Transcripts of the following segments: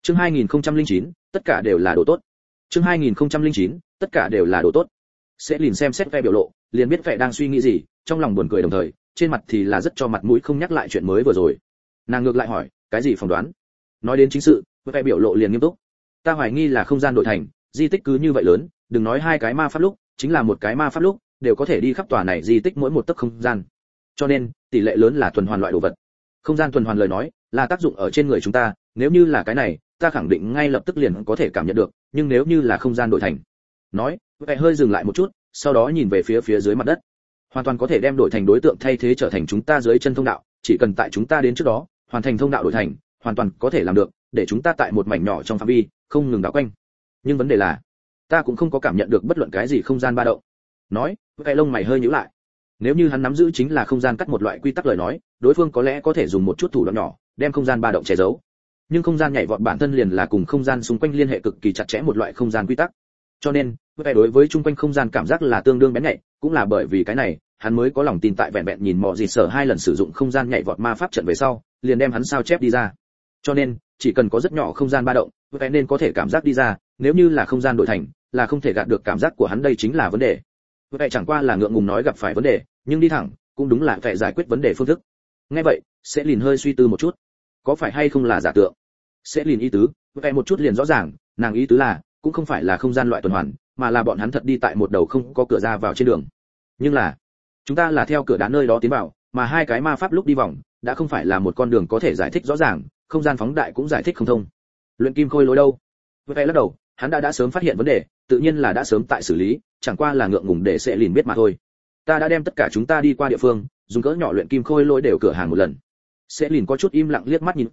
Chương 2009, tất cả đều là đồ tốt. Chương 2009, tất cả đều là đồ tốt. Sẽ liền xem xét vẻ biểu lộ, liền biết vẻ đang suy nghĩ gì, trong lòng buồn cười đồng thời, trên mặt thì là rất cho mặt mũi không nhắc lại chuyện mới vừa rồi. Nàng ngược lại hỏi, cái gì phỏng đoán? Nói đến chính sự, vẻ biểu lộ liền nghiêm túc. Ta hoài nghi là không gian đổi thành, di tích cứ như vậy lớn, đừng nói hai cái ma pháp lúc, chính là một cái ma pháp lúc, đều có thể đi khắp tòa này di tích mỗi một tấc không gian. Cho nên, tỷ lệ lớn là tuần hoàn loại đồ vật. Không gian tuần hoàn lời nói, là tác dụng ở trên người chúng ta, nếu như là cái này, ta khẳng định ngay lập tức liền có thể cảm nhận được, nhưng nếu như là không gian đổi thành. Nói, vẻ hơi dừng lại một chút, sau đó nhìn về phía dưới mặt đất. Hoàn toàn có thể đem đổi thành đối tượng thay thế trở thành chúng ta dưới chân thông đạo, chỉ cần tại chúng ta đến trước đó, hoàn thành thông đạo đổi thành, hoàn toàn có thể làm được, để chúng ta tại một mảnh nhỏ trong phạm vi, không ngừng đảo quanh. Nhưng vấn đề là, ta cũng không có cảm nhận được bất luận cái gì không gian ba động. Nói, vẻ lông mày hơi nhíu lại. Nếu như hắn nắm giữ chính là không gian cắt một loại quy tắc lời nói, đối phương có lẽ có thể dùng một chút thủ đoạn nhỏ, đem không gian ba động che giấu. Nhưng không gian nhảy vọt bản thân liền là cùng không gian xung quanh liên hệ cực kỳ chặt chẽ một loại không gian quy tắc. Cho nên, vẻ đối với chung quanh không gian cảm giác là tương đương bén nhạy, cũng là bởi vì cái này, hắn mới có lòng tin tại vẹn vẹn nhìn mọ gì sở hai lần sử dụng không gian nhảy vọt ma pháp trận về sau, liền đem hắn sao chép đi ra. Cho nên, chỉ cần có rất nhỏ không gian ba động, vẻ nên có thể cảm giác đi ra, nếu như là không gian đổi thành, là không thể gạt được cảm giác của hắn, đây chính là vấn đề. Vẻ chẳng qua là ngượng ngùng nói gặp phải vấn đề, nhưng đi thẳng, cũng đúng là vẻ giải quyết vấn đề phương thức. Nghe vậy, sẽ liền hơi suy tư một chút, có phải hay không là giả tượng? Sẽ liền ý tứ, vẻ một chút liền rõ ràng, nàng ý tứ là, cũng không phải là không gian loại tuần hoàn, mà là bọn hắn thật đi tại một đầu không có cửa ra vào trên đường. Nhưng là, chúng ta là theo cửa đá nơi đó tiến vào, mà hai cái ma pháp lúc đi vòng, đã không phải là một con đường có thể giải thích rõ ràng, không gian phóng đại cũng giải thích không thông. Luyện kim khôi lối đâu? Vẻ lắc đầu, hắn đã sớm phát hiện vấn đề, tự nhiên là đã sớm tại xử lý, chẳng qua là ngượng ngùng để sẽ liền biết mà thôi. Ta đã đem tất cả chúng ta đi qua địa phương, dùng cỡ nhỏ luyện kim khôi lối đều cửa hàng một lần. Sẽ liền có chút im lặng liếc mắt nhìn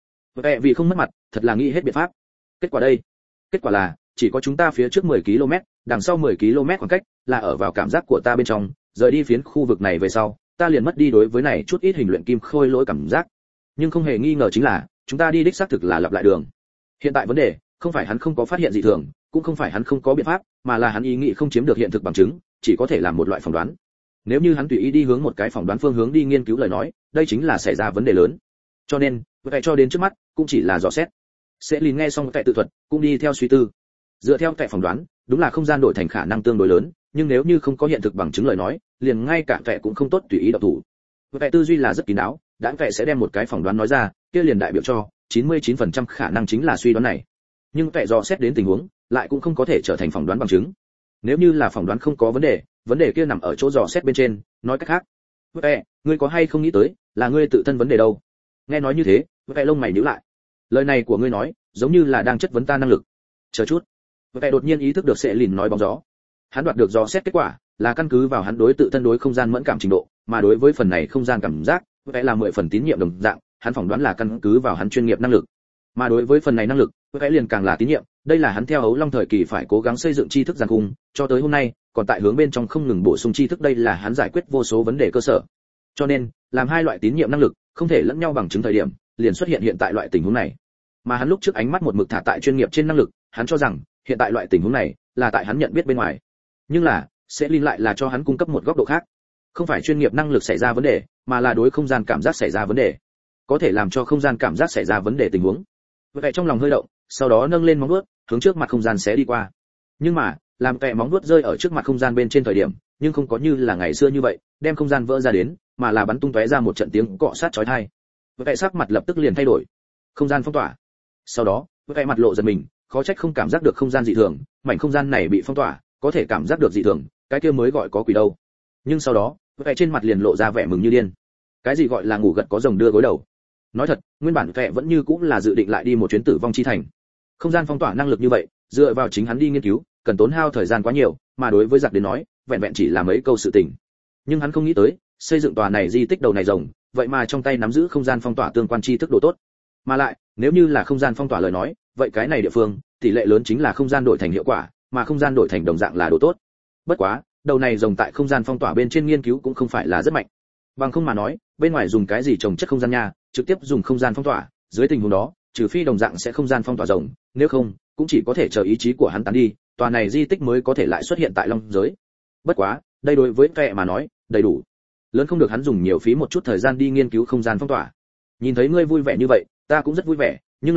vẻ vì không mất mặt, thật là nghĩ hết biện pháp. Kết quả đây, kết quả là chỉ có chúng ta phía trước 10 km, đằng sau 10 km khoảng cách, là ở vào cảm giác của ta bên trong, rời đi phiến khu vực này về sau, ta liền mất đi đối với này chút ít hình luyện kim khôi lỗi cảm giác. Nhưng không hề nghi ngờ chính là, chúng ta đi đích xác thực là lặp lại đường. Hiện tại vấn đề, không phải hắn không có phát hiện dị thường, cũng không phải hắn không có biện pháp, mà là hắn ý nghĩ không chiếm được hiện thực bằng chứng, chỉ có thể làm một loại phỏng đoán. Nếu như hắn tùy ý đi hướng một cái phỏng đoán phương hướng đi nghiên cứu lời nói, đây chính là xảy ra vấn đề lớn. Cho nên, vậy cho đến trước mắt, cũng chỉ là dò xét. Sẽ liền nghe xong cái tự thuật, cũng đi theo suy tư. Dựa theo cái phỏng đoán, đúng là không gian đổi thành khả năng tương đối lớn, nhưng nếu như không có hiện thực bằng chứng lời nói, liền ngay cả vẻ cũng không tốt tùy ý động thủ. Vẻ tư duy là rất kín đáo, đã vẻ sẽ đem một cái phỏng đoán nói ra, kia liền đại biểu cho 99% khả năng chính là suy đoán này. Nhưng vẻ dò xét đến tình huống, lại cũng không có thể trở thành phỏng đoán bằng chứng. Nếu như là phỏng đoán không có vấn đề kia nằm ở chỗ dò xét bên trên, nói cách khác. Vẻ, ngươi có hay không nghĩ tới, là ngươi tự thân vấn đề đâu? Nghe nói như thế, vẻ lông mày nhíu lại. Lời này của ngươi nói, giống như là đang chất vấn ta năng lực. Chờ chút. Vẻ đột nhiên ý thức được sẽ lìn nói bóng gió. Hắn đoạt được dò xét kết quả, là căn cứ vào hắn đối tự thân đối không gian mẫn cảm trình độ, mà đối với phần này không gian cảm giác, vẻ là 10 phần tín nhiệm đồng dạng, hắn phỏng đoán là căn cứ vào hắn chuyên nghiệp năng lực. Mà đối với phần này năng lực, vẻ liền càng là tín nhiệm, đây là hắn theo Ấu Long thời kỳ phải cố gắng xây dựng tri thức giàn cung, cho tới hôm nay, còn tại hướng bên trong không ngừng bổ sung tri thức, đây là hắn giải quyết vô số vấn đề cơ sở. Cho nên, làm hai loại tín nhiệm năng lực không thể lẫn nhau bằng chứng thời điểm, liền xuất hiện hiện tại loại tình huống này. Mà hắn lúc trước ánh mắt một mực thả tại chuyên nghiệp trên năng lực, hắn cho rằng hiện tại loại tình huống này là tại hắn nhận biết bên ngoài. Nhưng là, sẽ liên lại là cho hắn cung cấp một góc độ khác. Không phải chuyên nghiệp năng lực xảy ra vấn đề, mà là đối không gian cảm giác xảy ra vấn đề. Có thể làm cho không gian cảm giác xảy ra vấn đề tình huống. Vậy trong lòng hơi động, sau đó nâng lên móng vuốt, hướng trước mặt không gian xé đi qua. Nhưng mà, làm kẻ móng vuốt rơi ở trước mặt không gian bên trên thời điểm, nhưng không có như là ngày xưa như vậy, đem không gian vỡ ra đến, mà là bắn tung tóe ra một trận tiếng cọ sát chói tai. Vậy sắc mặt lập tức liền thay đổi. Không gian phong tỏa. Sau đó, vậy mặt lộ giật mình, khó trách không cảm giác được không gian dị thường, mảnh không gian này bị phong tỏa, có thể cảm giác được dị thường, cái kia mới gọi có quỷ đâu. Nhưng sau đó, vậy trên mặt liền lộ ra vẻ mừng như điên. Cái gì gọi là ngủ gật có rồng đưa gối đầu? Nói thật, nguyên bản vẻ vẫn như cũng là dự định lại đi một chuyến tử vong chi thành. Không gian phong tỏa năng lực như vậy, dựa vào chính hắn đi nghiên cứu, cần tốn hao thời gian quá nhiều, mà đối với giặc đến nói, vẹn vẹn chỉ là mấy câu sự tình. Nhưng hắn không nghĩ tới, xây dựng tòa này di tích đầu này rồng, vậy mà trong tay nắm giữ không gian phong tỏa tương quan tri thức độ tốt. Mà lại, nếu như là không gian phong tỏa lời nói, vậy cái này địa phương, tỷ lệ lớn chính là không gian đổi thành hiệu quả, mà không gian đổi thành đồng dạng là độ tốt. Bất quá, đầu này rồng tại không gian phong tỏa bên trên nghiên cứu cũng không phải là rất mạnh. Bằng không mà nói, bên ngoài dùng cái gì trồng chất không gian nha, trực tiếp dùng không gian phong tỏa, dưới tình huống đó, trừ phi đồng dạng sẽ không gian phong tỏa rồng, nếu không, cũng chỉ có thể chờ ý chí của hắn tán đi, tòa này di tích mới có thể lại xuất hiện tại long giới. Bất quá, đây đối với vẻ mà nói, đầy đủ. Lớn không được hắn dùng nhiều phí một chút thời gian đi nghiên cứu không gian phong tỏa. Nhìn thấy ngươi vui vẻ như vậy, ta cũng rất vui vẻ, nhưng là,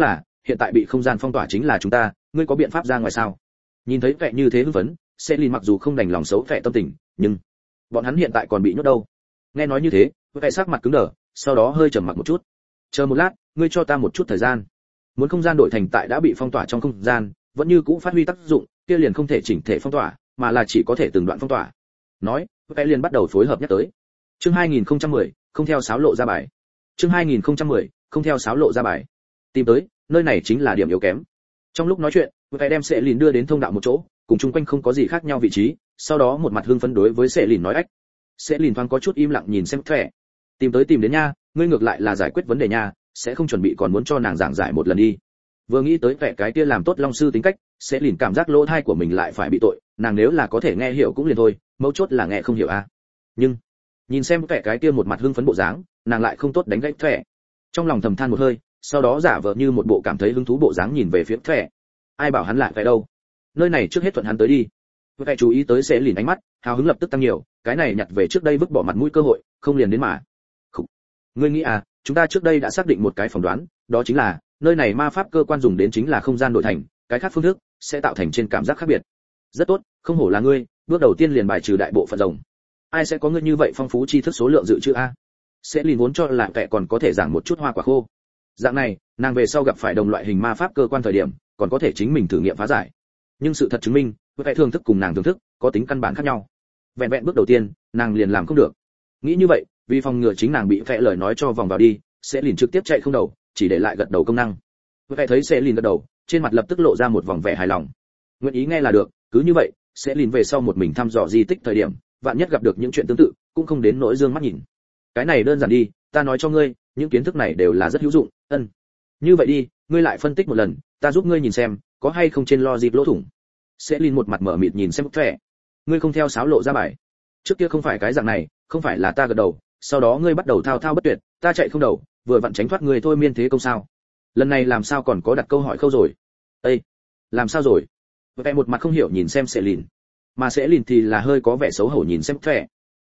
hiện tại bị không gian phong tỏa chính là chúng ta, ngươi có biện pháp ra ngoài sao? Nhìn thấy vẻ như thế hưng phấn, Selin mặc dù không đành lòng xấu vẻ tâm tình, nhưng bọn hắn hiện tại còn bị nhốt đâu. Nghe nói như thế, vẻ sắc mặt cứng đờ, sau đó hơi trầm mặc một chút. Chờ một lát, ngươi cho ta một chút thời gian. Muốn không gian đổi thành tại đã bị phong tỏa trong không gian, vẫn như cũ phát huy tác dụng, kia liền không thể chỉnh thể phong tỏa, mà là chỉ có thể từng đoạn phong tỏa. Nói, vẻ liền bắt đầu phối hợp nhắc tới. Chương 2010, không theo sáo lộ ra bài. Chương 2010, không theo sáo lộ ra bài. Tìm tới, nơi này chính là điểm yếu kém. Trong lúc nói chuyện, vẻ đem Selin đưa đến thông đạo một chỗ, cùng chung quanh không có gì khác nhau vị trí, sau đó một mặt hưng phấn đối với Selin nói ách. Selin thoáng có chút im lặng nhìn xem vẻ. Tìm tới tìm đến nha, ngươi ngược lại là giải quyết vấn đề nha, sẽ không chuẩn bị còn muốn cho nàng giảng giải một lần đi. Vừa nghĩ tới vẻ cái kia làm tốt long sư tính cách, Selin cảm giác lỗ tai của mình lại phải bị tội, nàng nếu là có thể nghe hiểu cũng liền thôi, mấu chốt là nghe không hiểu a. Nhưng nhìn xem vẻ cái kia một mặt hưng phấn bộ dáng, nàng lại không tốt đánh gãy vẻ. Trong lòng thầm than một hơi, sau đó giả vờ như một bộ cảm thấy hứng thú bộ dáng nhìn về phía vẻ. Ai bảo hắn lại vẻ đâu? Nơi này trước hết thuận hắn tới đi. Vẻ chú ý tới Selin ánh mắt, hào hứng lập tức tăng nhiều, cái này nhặt về trước đây vứt bỏ mặt mũi cơ hội, không liền đến mà. Khủ. Ngươi nghĩ à, chúng ta trước đây đã xác định một cái phỏng đoán, đó chính là nơi này ma pháp cơ quan dùng đến chính là không gian đổi thành, cái khác phương thức sẽ tạo thành trên cảm giác khác biệt. Rất tốt, không hổ là ngươi, bước đầu tiên liền bài trừ đại bộ phận rồng. Ai sẽ có ngươi như vậy phong phú tri thức số lượng dự trữ a? Selin vốn cho là vẻ còn có thể giảng một chút hoa quả khô. Dạng này, nàng về sau gặp phải đồng loại hình ma pháp cơ quan thời điểm, còn có thể chính mình thử nghiệm phá giải. Nhưng sự thật chứng minh, vẻ thưởng thức cùng nàng thưởng thức có tính căn bản khác nhau. Vẹn vẹn bước đầu tiên, nàng liền làm không được. Nghĩ như vậy, vì phòng ngừa chính nàng bị vẻ lời nói cho vòng vào đi, Selin trực tiếp chạy không đầu, chỉ để lại gật đầu công năng. Vẻ thấy Selin gật đầu, trên mặt lập tức lộ ra một vòng vẻ hài lòng. Nguyện ý nghe là được, cứ như vậy, Selin về sau một mình thăm dò di tích thời điểm, vạn nhất gặp được những chuyện tương tự, cũng không đến nỗi dương mắt nhìn. Cái này đơn giản đi, ta nói cho ngươi, những kiến thức này đều là rất hữu dụng, ân. Như vậy đi, ngươi lại phân tích một lần, ta giúp ngươi nhìn xem, có hay không trên logic lỗ thủng. Selin một mặt mở mịt nhìn xem vẻ. Ngươi không theo sáo lộ ra bài. Trước kia không phải cái dạng này, không phải là ta gật đầu, sau đó ngươi bắt đầu thao thao bất tuyệt, ta chạy không đầu, vừa vặn tránh thoát ngươi thôi miên thế công sao? Lần này làm sao còn có đặt câu hỏi khâu rồi? Ê, làm sao rồi? Vẻ một mặt không hiểu nhìn xem Selin, mà Selin thì là hơi có vẻ xấu hổ nhìn xem vẻ.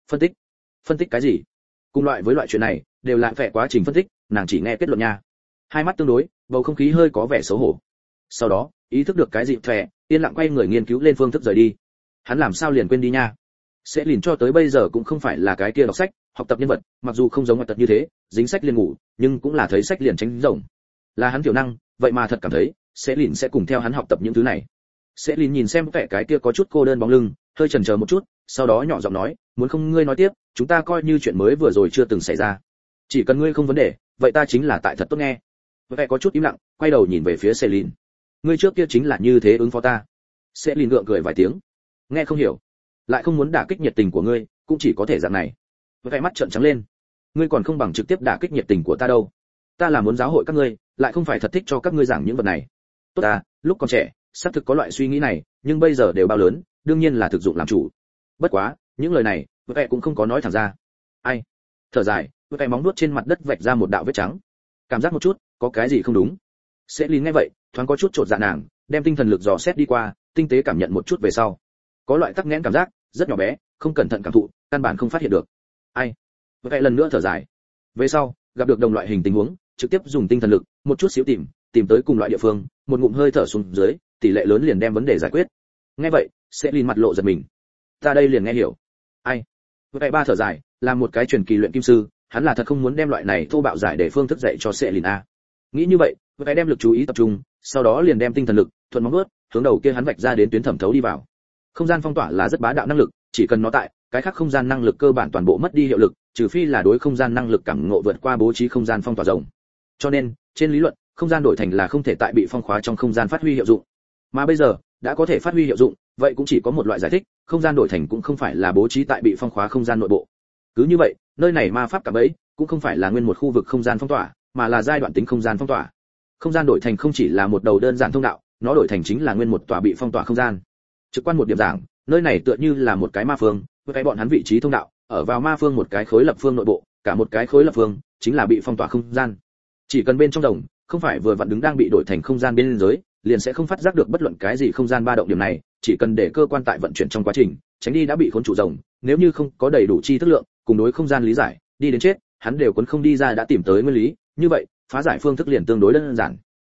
Phân tích cái gì? Cùng loại với loại chuyện này, đều là vẻ quá trình phân tích, nàng chỉ nghe kết luận nha. Hai mắt tương đối, bầu không khí hơi có vẻ xấu hổ. Sau đó, ý thức được cái gì vẻ, yên lặng quay người nghiên cứu lên phương thức rời đi. Hắn làm sao liền quên đi nha? Selin cho tới bây giờ cũng không phải là cái kia đọc sách, học tập nhân vật, mặc dù không giống ngoại tật như thế, dính sách liền ngủ, nhưng cũng là thấy sách liền tránh rồng. Là hắn tiểu năng, vậy mà thật cảm thấy, Selin sẽ cùng theo hắn học tập những thứ này. Selin nhìn xem vẻ cái kia có chút cô đơn bóng lưng, hơi chần chờ một chút, sau đó nhỏ giọng nói, muốn không ngươi nói tiếp, chúng ta coi như chuyện mới vừa rồi chưa từng xảy ra. Chỉ cần ngươi không vấn đề, vậy ta chính là tại thật tốt nghe. Vẻ có chút im lặng, quay đầu nhìn về phía Selin. Ngươi trước kia chính là như thế ứng phó ta. Selin gượng cười vài tiếng. Nghe không hiểu, lại không muốn đả kích nhiệt tình của ngươi, cũng chỉ có thể dạng này. Vẻ mắt trợn trắng lên. Ngươi còn không bằng trực tiếp đả kích nhiệt tình của ta đâu. Ta là muốn giáo hội các ngươi, lại không phải thật thích cho các ngươi giảng những vật này. Tốt ta, lúc còn trẻ, xác thực có loại suy nghĩ này, nhưng bây giờ đều bao lớn, đương nhiên là thực dụng làm chủ. Bất quá, những lời này, vẻ cũng không có nói thẳng ra. Ai? Thở dài, vẻ móng nuốt trên mặt đất vạch ra một đạo vết trắng. Cảm giác một chút, có cái gì không đúng. Selin nghe vậy, thoáng có chút trột dạ nàng, đem tinh thần lực dò xét đi qua, tinh tế cảm nhận một chút về sau. Có loại tắc nghẽn cảm giác, rất nhỏ bé, không cẩn thận cảm thụ, căn bản không phát hiện được. Ai? Vậy lần nữa thở dài. Về sau, gặp được đồng loại hình tình huống, trực tiếp dùng tinh thần lực, một chút xíu tìm tới cùng loại địa phương, một ngụm hơi thở xuống dưới, tỷ lệ lớn liền đem vấn đề giải quyết. Nghe vậy, Selin mặt lộ giật mình. Ta đây liền nghe hiểu. Ai? Vậy ba thở dài, làm một cái truyền kỳ luyện kim sư, hắn là thật không muốn đem loại này thô bạo giải để phương thức dạy cho Selin a. Nghĩ như vậy, vậy đem lực chú ý tập trung, sau đó liền đem tinh thần lực thuận móng vuốt, hướng đầu kia hắn vạch ra đến tuyến thẩm thấu đi vào. Không gian phong tỏa là rất bá đạo năng lực, chỉ cần nó tại, cái khác không gian năng lực cơ bản toàn bộ mất đi hiệu lực, trừ phi là đối không gian năng lực cảm ngộ vượt qua bố trí không gian phong tỏa rộng. Cho nên, trên lý luận, không gian đổi thành là không thể tại bị phong khóa trong không gian phát huy hiệu dụng. Mà bây giờ, đã có thể phát huy hiệu dụng, vậy cũng chỉ có một loại giải thích, không gian đổi thành cũng không phải là bố trí tại bị phong khóa không gian nội bộ. Cứ như vậy, nơi này ma pháp cả bấy, cũng không phải là nguyên một khu vực không gian phong tỏa, mà là giai đoạn tính không gian phong tỏa. Không gian đổi thành không chỉ là một đầu đơn giản thông đạo, nó đổi thành chính là nguyên một tòa bị phong tỏa không gian. Trực quan một điểm giảng, nơi này tựa như là một cái ma phương, với cái bọn hắn vị trí thông đạo, ở vào ma phương một cái khối lập phương nội bộ, cả một cái khối lập phương chính là bị phong tỏa không gian. Chỉ cần bên trong rồng, không phải vừa vặn đứng đang bị đổi thành không gian bên dưới, liền sẽ không phát giác được bất luận cái gì không gian ba động điểm này, chỉ cần để cơ quan tại vận chuyển trong quá trình, tránh đi đã bị khốn trụ rồng, nếu như không có đầy đủ chi thức lượng, cùng đối không gian lý giải, đi đến chết, hắn đều cuốn không đi ra đã tìm tới nguyên lý, như vậy, phá giải phương thức liền tương đối đơn giản.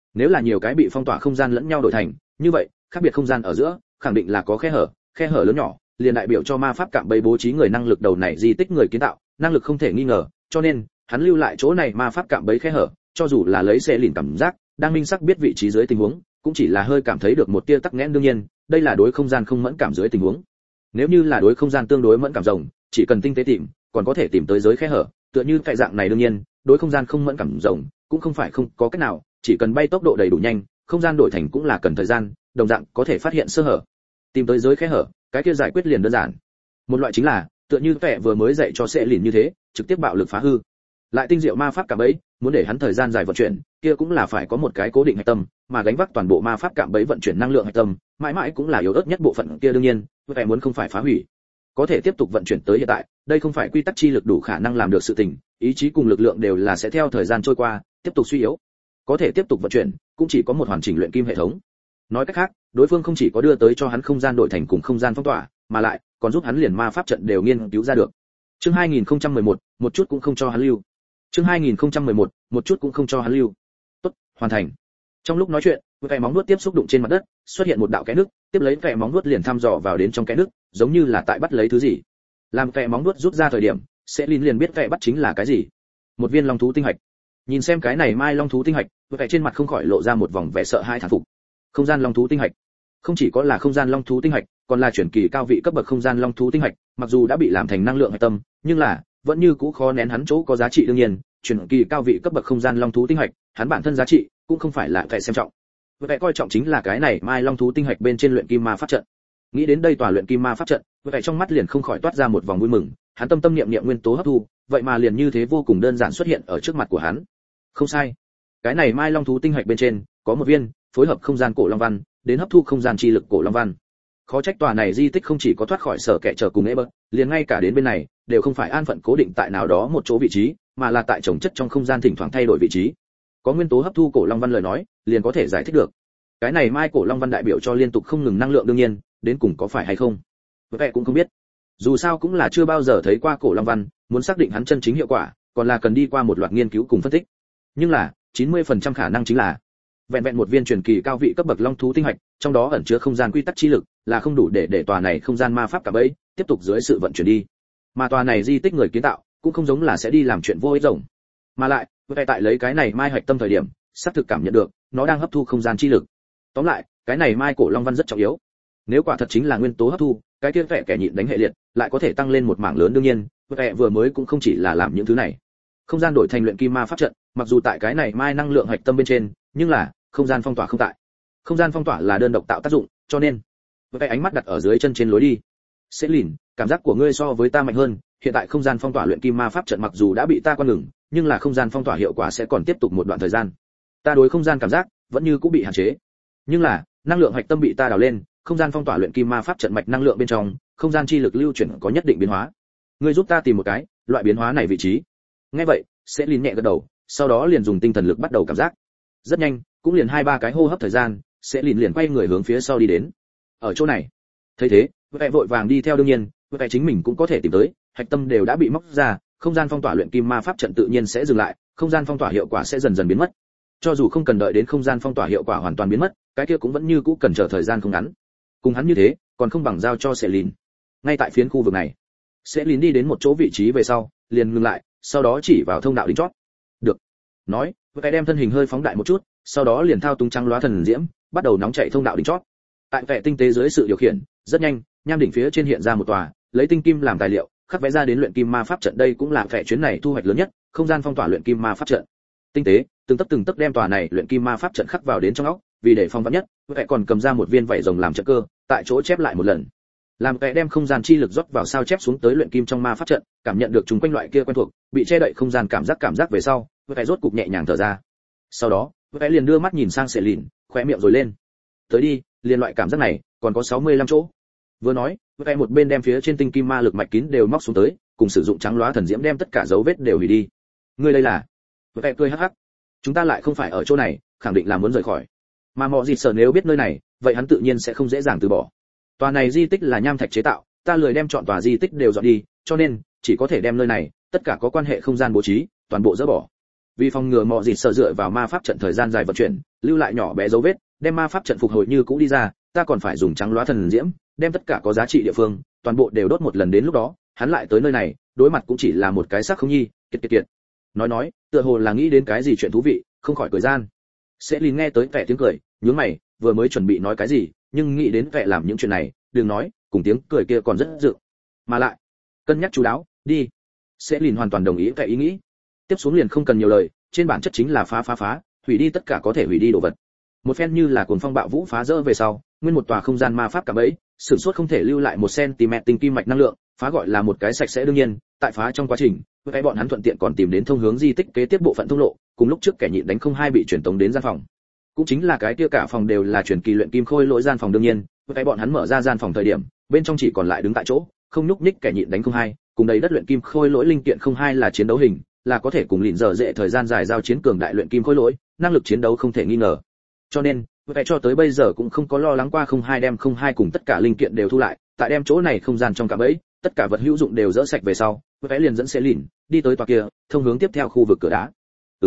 Nếu là nhiều cái bị phong tỏa không gian lẫn nhau đổi thành, như vậy, khác biệt không gian ở giữa, khẳng định là có khe hở lớn nhỏ, liền đại biểu cho ma pháp cạm bẫy bố trí người năng lực đầu này di tích người kiến tạo, năng lực không thể nghi ngờ, cho nên, hắn lưu lại chỗ này ma pháp cạm bẫy khe hở, cho dù là lấy xe lìn cảm giác, đang minh sắc biết vị trí dưới tình huống, cũng chỉ là hơi cảm thấy được một tia tắc nghẽn đương nhiên, đây là đối không gian không mẫn cảm dưới tình huống. Nếu như là đối không gian tương đối mẫn cảm rồng, chỉ cần tinh tế tìm, còn có thể tìm tới giới khe hở, tựa như cái dạng này đương nhiên, đối không gian không mẫn cảm rồng, cũng không phải không có cách nào, chỉ cần bay tốc độ đầy đủ nhanh, không gian đổi thành cũng là cần thời gian, đồng dạng có thể phát hiện sơ hở. Tìm tới giới khe hở, cái kia giải quyết liền đơn giản. Một loại chính là, tựa như vẻ vừa mới dạy cho sẽ lìn như thế, trực tiếp bạo lực phá hư. Lại tinh diệu ma pháp cạm bẫy, muốn để hắn thời gian dài vận chuyển, kia cũng là phải có một cái cố định hạch tâm, mà gánh vác toàn bộ ma pháp cạm bẫy vận chuyển năng lượng hạch tâm, mãi mãi cũng là yếu ớt nhất bộ phận kia đương nhiên, vẻ muốn không phải phá hủy, có thể tiếp tục vận chuyển tới hiện tại, đây không phải quy tắc chi lực đủ khả năng làm được sự tình, ý chí cùng lực lượng đều là sẽ theo thời gian trôi qua, tiếp tục suy yếu. Có thể tiếp tục vận chuyển, cũng chỉ có một hoàn chỉnh luyện kim hệ thống. Nói cách khác, đối phương không chỉ có đưa tới cho hắn không gian đổi thành cùng không gian phong tỏa, mà lại còn giúp hắn liền ma pháp trận đều nghiên cứu ra được. Chương 2011, một chút cũng không cho hắn lưu. Chương 2011, một chút cũng không cho hắn lưu. Tốt, hoàn thành. Trong lúc nói chuyện, cái móng vuốt tiếp xúc đụng trên mặt đất, xuất hiện một đạo kẽ nước, tiếp lấy cái móng vuốt liền thăm dò vào đến trong kẽ nước, giống như là tại bắt lấy thứ gì. Làm cái móng vuốt rút ra thời điểm, sẽ liền biết cái bắt chính là cái gì. Một viên long thú tinh hạch. Nhìn xem cái này mai long thú tinh hạch, cái trên mặt không khỏi lộ ra một vòng vẻ sợ hãi thán phục. Không gian long thú tinh hạch. Không chỉ có là không gian long thú tinh hạch, còn là chuyển kỳ cao vị cấp bậc không gian long thú tinh hạch, mặc dù đã bị làm thành năng lượng hạch tâm, nhưng là vẫn như cũ khó nén hắn chỗ có giá trị đương nhiên, chuyển kỳ cao vị cấp bậc không gian long thú tinh hạch, hắn bản thân giá trị cũng không phải là phải xem trọng. Vẻ coi trọng chính là cái này mai long thú tinh hạch bên trên luyện kim ma pháp trận. Nghĩ đến đây tòa luyện kim ma pháp trận, vẻ trong mắt liền không khỏi toát ra một vòng vui mừng, hắn tâm niệm nguyên tố hấp thu, vậy mà liền như thế vô cùng đơn giản xuất hiện ở trước mặt của hắn. Không sai, cái này mai long thú tinh hạch bên trên có một viên phối hợp không gian cổ long văn, đến hấp thu không gian chi lực cổ long văn. Khó trách tòa này di tích không chỉ có thoát khỏi sở kẻ trở cùng Eber, liền ngay cả đến bên này đều không phải an phận cố định tại nào đó một chỗ vị trí, mà là tại chồng chất trong không gian thỉnh thoảng thay đổi vị trí. Có nguyên tố hấp thu cổ long văn lời nói, liền có thể giải thích được. Cái này mai cổ long văn đại biểu cho liên tục không ngừng năng lượng đương nhiên, đến cùng có phải hay không, vậy cũng không biết. Dù sao cũng là chưa bao giờ thấy qua cổ long văn, muốn xác định hắn chân chính hiệu quả, còn là cần đi qua một loạt nghiên cứu cùng phân tích. Nhưng là 90% khả năng chính là vẹn vẹn một viên truyền kỳ cao vị cấp bậc long thú tinh hạch, trong đó ẩn chứa không gian quy tắc chi lực, là không đủ để tòa này không gian ma pháp cả bấy tiếp tục dưới sự vận chuyển đi. Mà tòa này di tích người kiến tạo cũng không giống là sẽ đi làm chuyện vô ích rộng, mà lại tại lấy cái này mai hạch tâm thời điểm, xác thực cảm nhận được nó đang hấp thu không gian chi lực. Tóm lại, cái này mai cổ long văn rất trọng yếu. Nếu quả thật chính là nguyên tố hấp thu, cái kia vẻ kẻ nhịn đánh hệ liệt, lại có thể tăng lên một mảng lớn đương nhiên, vẻ vừa mới cũng không chỉ là làm những thứ này. Không gian đổi thành luyện kim ma pháp trận, mặc dù tại cái này mai năng lượng hạch tâm bên trên, nhưng là không gian phong tỏa không tại. Không gian phong tỏa là đơn độc tạo tác dụng, cho nên với cái ánh mắt đặt ở dưới chân trên lối đi. Sẽ lìn, cảm giác của ngươi so với ta mạnh hơn, hiện tại không gian phong tỏa luyện kim ma pháp trận mặc dù đã bị ta quan ngừng, nhưng là không gian phong tỏa hiệu quả sẽ còn tiếp tục một đoạn thời gian. Ta đối không gian cảm giác vẫn như cũng bị hạn chế. Nhưng là, năng lượng hạch tâm bị ta đào lên, không gian phong tỏa luyện kim ma pháp trận mạch năng lượng bên trong, không gian chi lực lưu chuyển có nhất định biến hóa. Ngươi giúp ta tìm một cái loại biến hóa này vị trí. Nghe vậy, sẽ lìn nhẹ gật đầu, sau đó liền dùng tinh thần lực bắt đầu cảm giác. Rất nhanh, cũng liền 2-3 cái hô hấp thời gian, sẽ liền quay người hướng phía sau đi đến. Ở chỗ này, thấy thế, vẻ vội vàng đi theo đương nhiên, vẻ chính mình cũng có thể tìm tới, hạch tâm đều đã bị móc ra, không gian phong tỏa luyện kim ma pháp trận tự nhiên sẽ dừng lại, không gian phong tỏa hiệu quả sẽ dần dần biến mất. Cho dù không cần đợi đến không gian phong tỏa hiệu quả hoàn toàn biến mất, cái kia cũng vẫn như cũ cần chờ thời gian không ngắn. Cùng hắn như thế, còn không bằng giao cho sẽ lìn. Ngay tại phiến khu vực này, sẽ lìn đi đến một chỗ vị trí về sau, liền ngừng lại, sau đó chỉ vào thông đạo đỉnh chót. Được. Nói, cái đem thân hình hơi phóng đại một chút, sau đó liền thao túng trắng lóa thần diễm, bắt đầu nóng chạy thông đạo đỉnh chót. Tại vẻ tinh tế dưới sự điều khiển, rất nhanh, nham đỉnh phía trên hiện ra một tòa, lấy tinh kim làm tài liệu, khắc vẽ ra đến luyện kim ma pháp trận đây cũng là vẻ chuyến này thu hoạch lớn nhất, không gian phong tỏa luyện kim ma pháp trận. Tinh tế, từng tấc đem tòa này luyện kim ma pháp trận khắc vào đến trong óc, vì để phong vắn nhất, vẻ còn cầm ra một viên vảy rồng làm trận cơ, tại chỗ chép lại một lần. Làm vẻ đem không gian chi lực rót vào sao chép xuống tới luyện kim trong ma pháp trận, cảm nhận được chúng quanh loại kia quen thuộc, bị che đậy không gian cảm giác về sau, vẻ rốt cục nhẹ nhàng thở ra. Sau đó, vẻ liền đưa mắt nhìn sang Sệ Lìn, khóe miệng rồi lên. Tới đi, liền loại cảm giác này, còn có 65 chỗ. Vừa nói, vẻ một bên đem phía trên tinh kim ma lực mạch kín đều móc xuống tới, cùng sử dụng trắng lóa thần diễm đem tất cả dấu vết đều hủy đi. Ngươi đây là? Vẻ cười hắc hắc. Chúng ta lại không phải ở chỗ này, khẳng định là muốn rời khỏi. Mà Mọ Dịt Sở nếu biết nơi này, vậy hắn tự nhiên sẽ không dễ dàng từ bỏ. Tòa này di tích là nham thạch chế tạo, ta lười đem chọn tòa di tích đều dọn đi, cho nên chỉ có thể đem nơi này, tất cả có quan hệ không gian bố trí, toàn bộ dỡ bỏ. Vì phòng ngừa Mọ Dịt Sở dựa vào ma pháp trận thời gian dài vận chuyển, lưu lại nhỏ bé dấu vết, đem ma pháp trận phục hồi như cũ đi ra, ta còn phải dùng trắng loá thần diễm, đem tất cả có giá trị địa phương, toàn bộ đều đốt một lần, đến lúc đó, hắn lại tới nơi này, đối mặt cũng chỉ là một cái xác không nhi, kiệt. Nói, tựa hồ là nghĩ đến cái gì chuyện thú vị, không khỏi cười gian. Sẽ Lìn nghe tới vẻ tiếng cười, nhướng mày, vừa mới chuẩn bị nói cái gì, nhưng nghĩ đến vẻ làm những chuyện này, đừng nói, cùng tiếng cười kia còn rất dự. Mà lại, cân nhắc chú đáo, đi. Sẽ Lìn hoàn toàn đồng ý vẻ ý nghĩ. Tiếp xuống liền không cần nhiều lời, trên bản chất chính là phá, hủy đi tất cả có thể hủy đi đồ vật. Một phen như là cuồng phong bạo vũ phá rỡ về sau, nguyên một tòa không gian ma pháp cả bẫy, sử xuất không thể lưu lại 1 cm tinh kim mạch năng lượng, phá gọi là một cái sạch sẽ. Đương nhiên, tại phá trong quá trình, với bọn hắn thuận tiện còn tìm đến thông hướng di tích kế tiếp bộ phận thông lộ, cùng lúc trước kẻ nhịn đánh không hai bị truyền tống đến gian phòng. Cũng chính là cái kia cả phòng đều là truyền kỳ luyện kim khôi lỗi gian phòng. Đương nhiên, với bọn hắn mở ra gian phòng thời điểm, bên trong chỉ còn lại đứng tại chỗ, không nhúc nhích kẻ nhịn đánh không hai, cùng đầy đất luyện kim khôi lỗi linh kiện không hai là chiến đấu hình, là có thể cùng lịn giờ dễ thời gian dài giao chiến cường đại luyện kim khôi lỗi, năng lực chiến đấu không thể nghi ngờ. Cho nên, vậy cho tới bây giờ cũng không có lo lắng qua không hai đem không hai cùng tất cả linh kiện đều thu lại, tại đem chỗ này không gian trong cả bẫy, tất cả vật hữu dụng đều dỡ sạch về sau, vẽ liền dẫn sẽ lìn đi tới tòa kia, thông hướng tiếp theo khu vực cửa đá.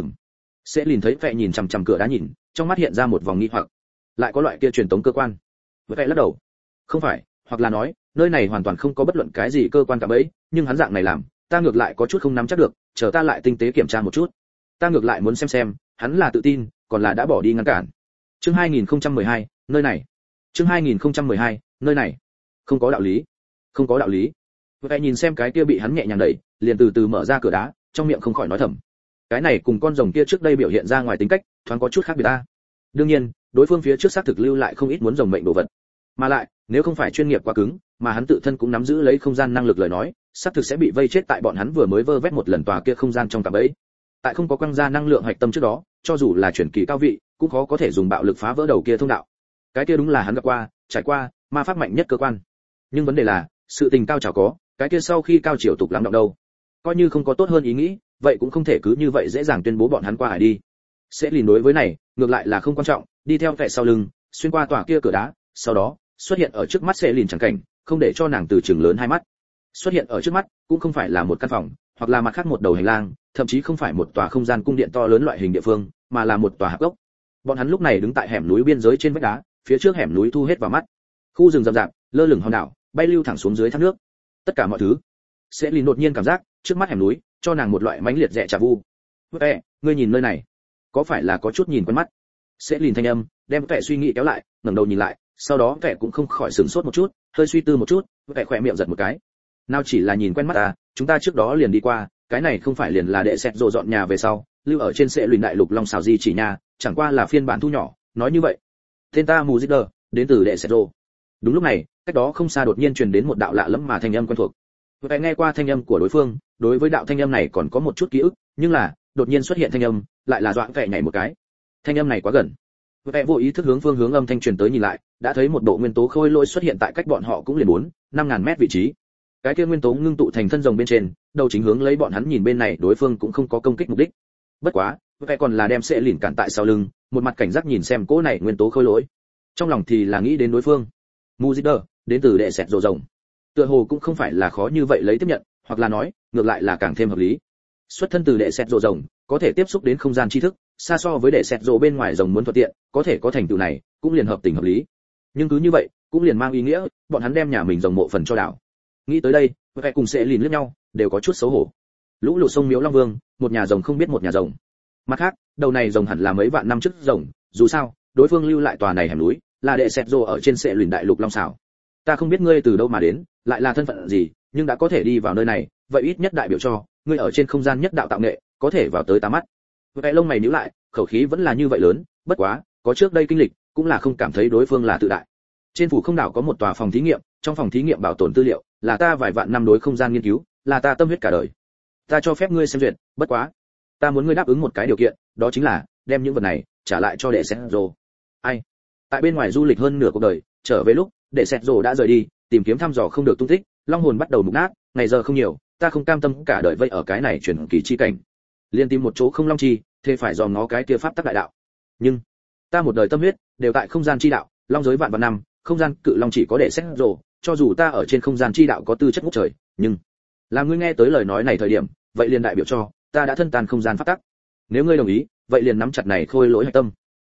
Sẽ lìn thấy vẽ nhìn chằm chằm cửa đá nhìn, trong mắt hiện ra một vòng nghi hoặc, lại có loại kia truyền tống cơ quan. Vẽ lắc đầu, không phải, hoặc là nói, nơi này hoàn toàn không có bất luận cái gì cơ quan cả bẫy, nhưng hắn dạng này làm, ta ngược lại có chút không nắm chắc được, chờ ta lại tinh tế kiểm tra một chút. Ta ngược lại muốn xem, hắn là tự tin, còn là đã bỏ đi ngăn cản. Chương 2012, nơi này. Chương 2012, nơi này. Không có đạo lý. Không có đạo lý. Vậy nhìn xem cái kia bị hắn nhẹ nhàng đẩy, liền từ từ mở ra cửa đá, trong miệng không khỏi nói thầm. Cái này cùng con rồng kia trước đây biểu hiện ra ngoài tính cách, thoáng có chút khác biệt ta. Đương nhiên, đối phương phía trước xác thực lưu lại không ít muốn rồng mệnh đồ vật. Mà lại, nếu không phải chuyên nghiệp quá cứng, mà hắn tự thân cũng nắm giữ lấy không gian năng lực lời nói, xác thực sẽ bị vây chết tại bọn hắn vừa mới vơ vét một lần tòa kia không gian trong cả bẫy. Tại không có quăng ra năng lượng hạch tâm trước đó, cho dù là chuyển kỳ cao vị, cũng khó có thể dùng bạo lực phá vỡ đầu kia thông đạo. Cái kia đúng là hắn gặp qua, trải qua ma pháp mạnh nhất cơ quan. Nhưng vấn đề là, sự tình cao trào có, cái kia sau khi cao chiều tục lắng động đâu. Coi như không có tốt hơn ý nghĩ, vậy cũng không thể cứ như vậy dễ dàng tuyên bố bọn hắn qua hải đi. Sẽ lìn đối với này, ngược lại là không quan trọng, đi theo vẻ sau lưng, xuyên qua tòa kia cửa đá, sau đó xuất hiện ở trước mắt sẽ lìn chẳng cảnh, không để cho nàng từ trường lớn hai mắt. Xuất hiện ở trước mắt, cũng không phải là một căn phòng, hoặc là mặt khác một đầu hành lang, thậm chí không phải một tòa không gian cung điện to lớn loại hình địa phương, mà là một tòa hạp gốc. Bọn hắn lúc này đứng tại hẻm núi biên giới trên vách đá, phía trước hẻm núi thu hết vào mắt. Khu rừng rậm rạp, lơ lửng hòn đảo, bay lưu thẳng xuống dưới thác nước. Tất cả mọi thứ, sẽ lìn đột nhiên cảm giác, trước mắt hẻm núi, cho nàng một loại mãnh liệt rẻ trà vu. "Vệ, ngươi nhìn nơi này, có phải là có chút nhìn quen mắt?" Sẽ lìn thanh âm, đem Vệ suy nghĩ kéo lại, ngẩng đầu nhìn lại, sau đó Vệ cũng không khỏi sửng sốt một chút, hơi suy tư một chút, Vệ khỏe miệng giật một cái. "Nào chỉ là nhìn quen mắt à, chúng ta trước đó liền đi qua, cái này không phải liền là đệ sẹt rồ dọn nhà về sau, lưu ở trên sẽ lìn đại lục long xào di chỉ nhà, chẳng qua là phiên bản thu nhỏ." Nói như vậy, tên ta Muzidder, đến từ đệ sẹt rồ. Đúng lúc này, cách đó không xa đột nhiên truyền đến một đạo lạ lẫm mà thanh âm quen thuộc. Vệ nghe qua thanh âm của đối phương, đối với đạo thanh âm này còn có một chút ký ức, nhưng là, đột nhiên xuất hiện thanh âm, lại là dọa Vệ nhảy một cái. Thanh âm này quá gần. Vệ vô ý thức hướng phương hướng âm thanh truyền tới nhìn lại, đã thấy một bộ nguyên tố khôi lỗi xuất hiện tại cách bọn họ cũng liền 4-5 ngàn mét vị trí. Cái kia nguyên tố ngưng tụ thành thân rồng bên trên, đầu chính hướng lấy bọn hắn nhìn bên này, đối phương cũng không có công kích mục đích. Bất quá, Vệ còn là đem sẽ lìn cản tại sau lưng, một mặt cảnh giác nhìn xem cỗ này nguyên tố khôi lỗi. Trong lòng thì là nghĩ đến đối phương. Muzidder, đến từ đệ sẹt rồ rồng. Tựa hồ cũng không phải là khó như vậy lấy tiếp nhận, hoặc là nói, ngược lại là càng thêm hợp lý. Xuất thân từ đệ sẹt rồ rồng, có thể tiếp xúc đến không gian tri thức, xa so với đệ sẹt rồ bên ngoài rồng muốn thuận tiện, có thể có thành tựu này, cũng liền hợp tình hợp lý. Nhưng cứ như vậy, cũng liền mang ý nghĩa, bọn hắn đem nhà mình rồng mộ phần cho đảo. Nghĩ tới đây, Vệ cùng sẽ lìn liếc nhau, đều có chút xấu hổ. Lũ lụt sông Miếu Long Vương, một nhà rồng không biết một nhà rồng. Mặt khác, đầu này rồng hẳn là mấy vạn năm trước rồng, dù sao, đối phương lưu lại tòa này hẻm núi, là đệ sẹt rồ ở trên sẽ lìn đại lục long xảo. Ta không biết ngươi từ đâu mà đến, lại là thân phận gì, nhưng đã có thể đi vào nơi này, vậy ít nhất đại biểu cho ngươi ở trên không gian nhất đạo tạo nghệ, có thể vào tới 8 mắt. Vệ lông mày nhíu lại, khẩu khí vẫn là như vậy lớn, bất quá, có trước đây kinh lịch, cũng là không cảm thấy đối phương là tự đại. Trên phủ không đảo có một tòa phòng thí nghiệm, trong phòng thí nghiệm bảo tồn tư liệu, là ta vài vạn năm đối không gian nghiên cứu, là ta tâm huyết cả đời. Ta cho phép ngươi xem duyệt, bất quá, ta muốn ngươi đáp ứng một cái điều kiện, đó chính là đem những vật này trả lại cho đệ sẹt rồ. Ai? Tại bên ngoài du lịch hơn nửa cuộc đời, trở về lúc đệ sẹt rồ đã rời đi, tìm kiếm thăm dò không được tung tích, long hồn bắt đầu mục nát, ngày giờ không nhiều, ta không cam tâm cả đời vây ở cái này chuyển kỳ chi cảnh. Liên tìm một chỗ không long chi, thế phải dòm ngó cái kia pháp tắc đại đạo. Nhưng ta một đời tâm huyết đều tại không gian chi đạo, long giới vạn vạn năm, không gian cự long chỉ có đệ sẹt rồ, cho dù ta ở trên không gian chi đạo có tư chất ngút trời, nhưng làm ngươi nghe tới lời nói này thời điểm, vậy liền đại biểu cho ta đã thân tàn không gian pháp tắc. Nếu ngươi đồng ý, vậy liền nắm chặt này khôi lỗi hạch tâm.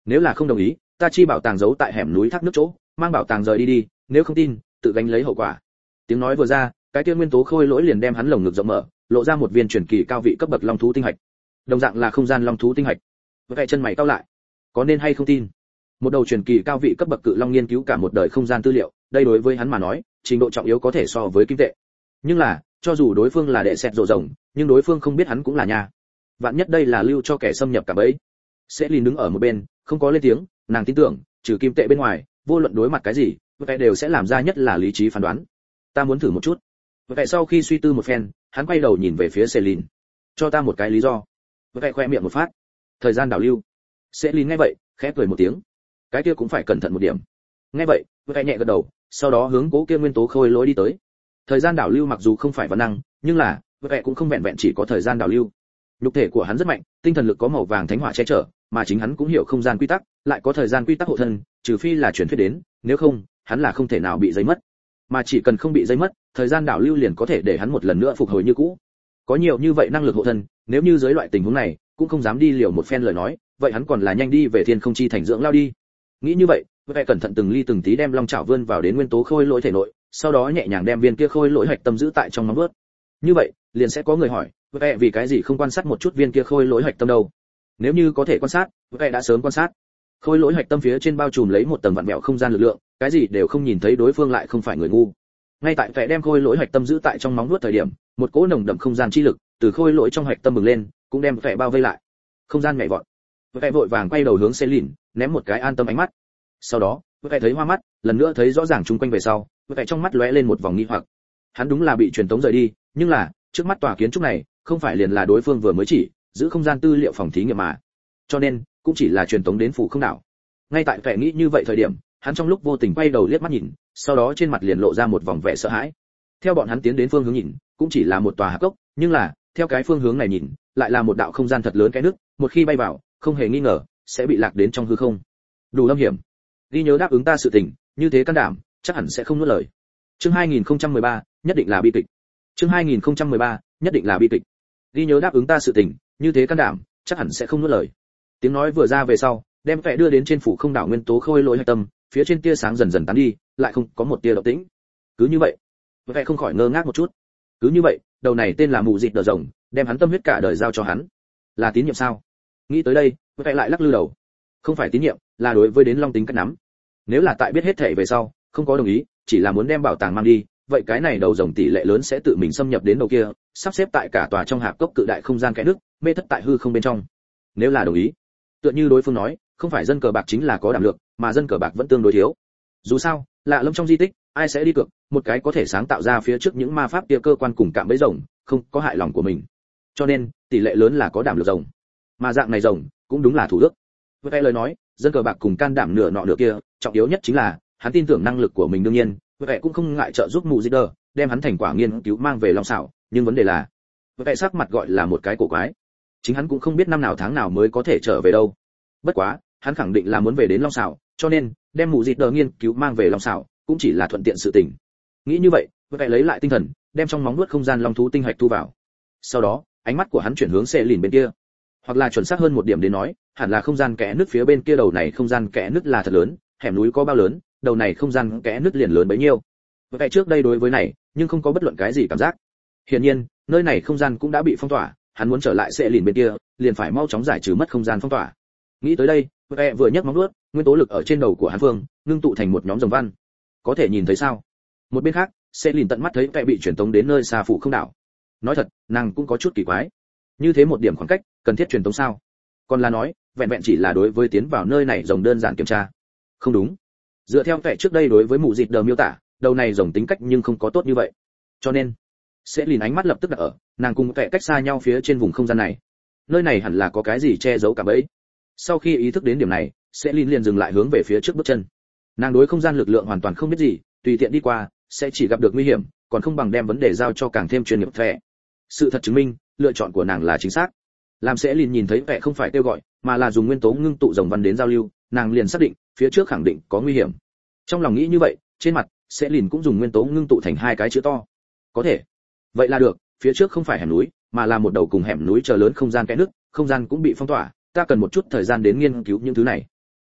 Nếu là không đồng ý, ta chi bảo tàng giấu tại hẻm núi thác nước chỗ, mang bảo tàng rời đi đi, nếu không tin, tự gánh lấy hậu quả. Tiếng nói vừa ra, cái kia nguyên tố khôi lỗi liền đem hắn lồng ngực rộng mở, lộ ra một viên truyền kỳ cao vị cấp bậc long thú tinh hạch. Đồng dạng là không gian long thú tinh hạch. Với cái chân mày cau lại, có nên hay không tin? Một đầu truyền kỳ cao vị cấp bậc cự long nghiên cứu cả một đời không gian tư liệu, đây đối với hắn mà nói, trình độ trọng yếu có thể so với kim tệ. Nhưng là, cho dù đối phương là đệ sẹt rồ rồng, nhưng đối phương không biết hắn cũng là nha. Vạn nhất đây là lưu cho kẻ xâm nhập cả bẫy. Sẽ Lin đứng ở một bên, không có lên tiếng, nàng tin tưởng, trừ kim tệ bên ngoài, vô luận đối mặt cái gì, vậy đều sẽ làm ra nhất là lý trí phán đoán. Ta muốn thử một chút. Vậy sau khi suy tư một phen, hắn quay đầu nhìn về phía Selin. Cho ta một cái lý do. Vậy khoe miệng một phát. Thời gian đảo lưu. Selin nghe vậy, khẽ cười một tiếng. Cái kia cũng phải cẩn thận một điểm. Nghe vậy, vậy nhẹ gật đầu, sau đó hướng cố kia nguyên tố khôi lỗi đi tới. Thời gian đảo lưu mặc dù không phải văn năng, nhưng là, vậy cũng không vẹn vẹn chỉ có thời gian đảo lưu. Nhục thể của hắn rất mạnh, tinh thần lực có màu vàng thánh hỏa che chở, mà chính hắn cũng hiểu không gian quy tắc, lại có thời gian quy tắc hộ thân, trừ phi là truyền thuyết đến, nếu không, hắn là không thể nào bị giấy mất. Mà chỉ cần không bị giấy mất, thời gian đảo lưu liền có thể để hắn một lần nữa phục hồi như cũ. Có nhiều như vậy năng lực hộ thân, nếu như dưới loại tình huống này, cũng không dám đi liều một phen lời nói, vậy hắn còn là nhanh đi về thiên không chi thành dưỡng lao đi. Nghĩ như vậy, vậy cẩn thận từng ly từng tí đem long chảo vươn vào đến nguyên tố khôi lỗi thể nội, sau đó nhẹ nhàng đem viên kia khôi lỗi hạch tâm giữ tại trong móng vuốt. Như vậy, liền sẽ có người hỏi, vậy vì cái gì không quan sát một chút viên kia khôi lỗi hạch tâm đâu? Nếu như có thể quan sát, vậy đã sớm quan sát. Khôi lỗi hạch tâm phía trên bao trùm lấy một tầng vặn vẹo không gian lực lượng, cái gì đều không nhìn thấy, đối phương lại không phải người ngu. Ngay tại vẻ đem khôi lỗi hạch tâm giữ tại trong móng vuốt thời điểm, một cỗ nồng đậm không gian chi lực từ khôi lỗi trong hạch tâm bừng lên, cũng đem vẻ bao vây lại. Không gian nhảy vọt. Vẻ vội vàng quay đầu hướng Selin, ném một cái an tâm ánh mắt. Sau đó, vẻ thấy hoa mắt, lần nữa thấy rõ ràng chung quanh về sau, vẻ trong mắt lóe lên một vòng nghi hoặc. Hắn đúng là bị truyền tống rời đi, nhưng là, trước mắt tòa kiến trúc này, không phải liền là đối phương vừa mới chỉ giữ không gian tư liệu phòng thí nghiệm mà. Cho nên, cũng chỉ là truyền tống đến phủ không đảo. Ngay tại vẻ nghĩ như vậy thời điểm, hắn trong lúc vô tình quay đầu liếc mắt nhìn, sau đó trên mặt liền lộ ra một vòng vẻ sợ hãi. Theo bọn hắn tiến đến phương hướng nhìn, cũng chỉ là một tòa hạp cốc, nhưng là, theo cái phương hướng này nhìn, lại là một đạo không gian thật lớn cái nước, một khi bay vào, không hề nghi ngờ, sẽ bị lạc đến trong hư không. Đủ lâm hiểm. Ghi nhớ đáp ứng ta sự tình, như thế can đảm, chắc hẳn sẽ không nuốt lời. Chương 2013, nhất định là bi kịch. Chương 2013, nhất định là bi kịch. Ghi nhớ đáp ứng ta sự tình, như thế can đảm, chắc hẳn sẽ không nuốt lời. Tiếng nói vừa ra về sau, đem vẻ đưa đến trên phủ không đảo nguyên tố khôi lỗi hạch tâm, phía trên tia sáng dần dần tán đi, lại không có một tia động tĩnh. Cứ như vậy, vẻ không khỏi ngơ ngác một chút. Cứ như vậy, đầu này tên là mù dịt đờ rồng, đem hắn tâm huyết cả đời giao cho hắn. Là tín nhiệm sao? Nghĩ tới đây, vẻ lại lắc lư đầu. Không phải tín nhiệm, là đối với đến long tính cách nắm. Nếu là tại biết hết thảy về sau, không có đồng ý, chỉ là muốn đem bảo tàng mang đi, vậy cái này đầu rồng tỷ lệ lớn sẽ tự mình xâm nhập đến đầu kia, sắp xếp tại cả tòa trong hạp cốc cự đại không gian kẽ nước, mê thất tại hư không bên trong. Nếu là đồng ý, tựa như đối phương nói, không phải dân cờ bạc chính là có đảm lượng, mà dân cờ bạc vẫn tương đối thiếu. Dù sao, lạ lâm trong di tích, ai sẽ đi cược, một cái có thể sáng tạo ra phía trước những ma pháp kia cơ quan cùng cạm bẫy rồng, không có hại lòng của mình. Cho nên, tỷ lệ lớn là có đảm lượng rồng. Mà dạng này rồng, cũng đúng là thủ đức. Với cái lời nói, dân cờ bạc cùng can đảm nửa nọ nửa kia, trọng yếu nhất chính là, hắn tin tưởng năng lực của mình đương nhiên, với vẻ cũng không ngại trợ giúp mù Zider, đem hắn thành quả nghiên cứu mang về long xảo, nhưng vấn đề là, với vẻ sắc mặt gọi là một cái cổ quái. Chính hắn cũng không biết năm nào tháng nào mới có thể trở về đâu. Bất quá, hắn khẳng định là muốn về đến long xảo, cho nên đem mù Zider nghiên cứu mang về long xảo, cũng chỉ là thuận tiện sự tình. Nghĩ như vậy, với vẻ lấy lại tinh thần, đem trong móng nuốt không gian long thú tinh hạch thu vào. Sau đó, ánh mắt của hắn chuyển hướng Selin bên kia. Hoặc là chuẩn xác hơn một điểm đến nói, hẳn là không gian kẽ nứt phía bên kia đầu này không gian kẽ nứt là thật lớn, hẻm núi có bao lớn, đầu này không gian kẽ nứt liền lớn bấy nhiêu. Vậy trước đây đối với này, nhưng không có bất luận cái gì cảm giác. Hiển nhiên, nơi này không gian cũng đã bị phong tỏa, hắn muốn trở lại Selin bên kia, liền phải mau chóng giải trừ mất không gian phong tỏa. Nghĩ tới đây, Vệ vừa nhấc móng vuốt, nguyên tố lực ở trên đầu của hắn phương, ngưng tụ thành một nhóm rồng văn. Có thể nhìn thấy sao? Một bên khác, Selin tận mắt thấy Vệ bị truyền tống đến nơi xa phủ không đảo. Nói thật, nàng cũng có chút kỳ quái. Như thế một điểm khoảng cách, cần thiết truyền tống sao? Còn là nói, vẹn vẹn chỉ là đối với tiến vào nơi này rồng đơn giản kiểm tra. Không đúng. Dựa theo Vệ trước đây đối với mụ dịt đờ miêu tả, đầu này rồng tính cách nhưng không có tốt như vậy. Cho nên, Selin ánh mắt lập tức đặt ở, nàng cùng Vệ cách xa nhau phía trên vùng không gian này. Nơi này hẳn là có cái gì che giấu cả bẫy. Sau khi ý thức đến điểm này, Selin liền dừng lại hướng về phía trước bước chân. Nàng đối không gian lực lượng hoàn toàn không biết gì, tùy tiện đi qua sẽ chỉ gặp được nguy hiểm, còn không bằng đem vấn đề giao cho càng thêm chuyên nghiệp Vệ. Sự thật chứng minh, lựa chọn của nàng là chính xác. Làm Selin nhìn thấy Vệ không phải kêu gọi, mà là dùng nguyên tố ngưng tụ rồng văn đến giao lưu, nàng liền xác định, phía trước khẳng định có nguy hiểm. Trong lòng nghĩ như vậy, trên mặt, Selin cũng dùng nguyên tố ngưng tụ thành hai cái chữ to. Có thể. Vậy là được, phía trước không phải hẻm núi, mà là một đầu cùng hẻm núi chờ lớn không gian kẽ nước, không gian cũng bị phong tỏa, ta cần một chút thời gian đến nghiên cứu những thứ này.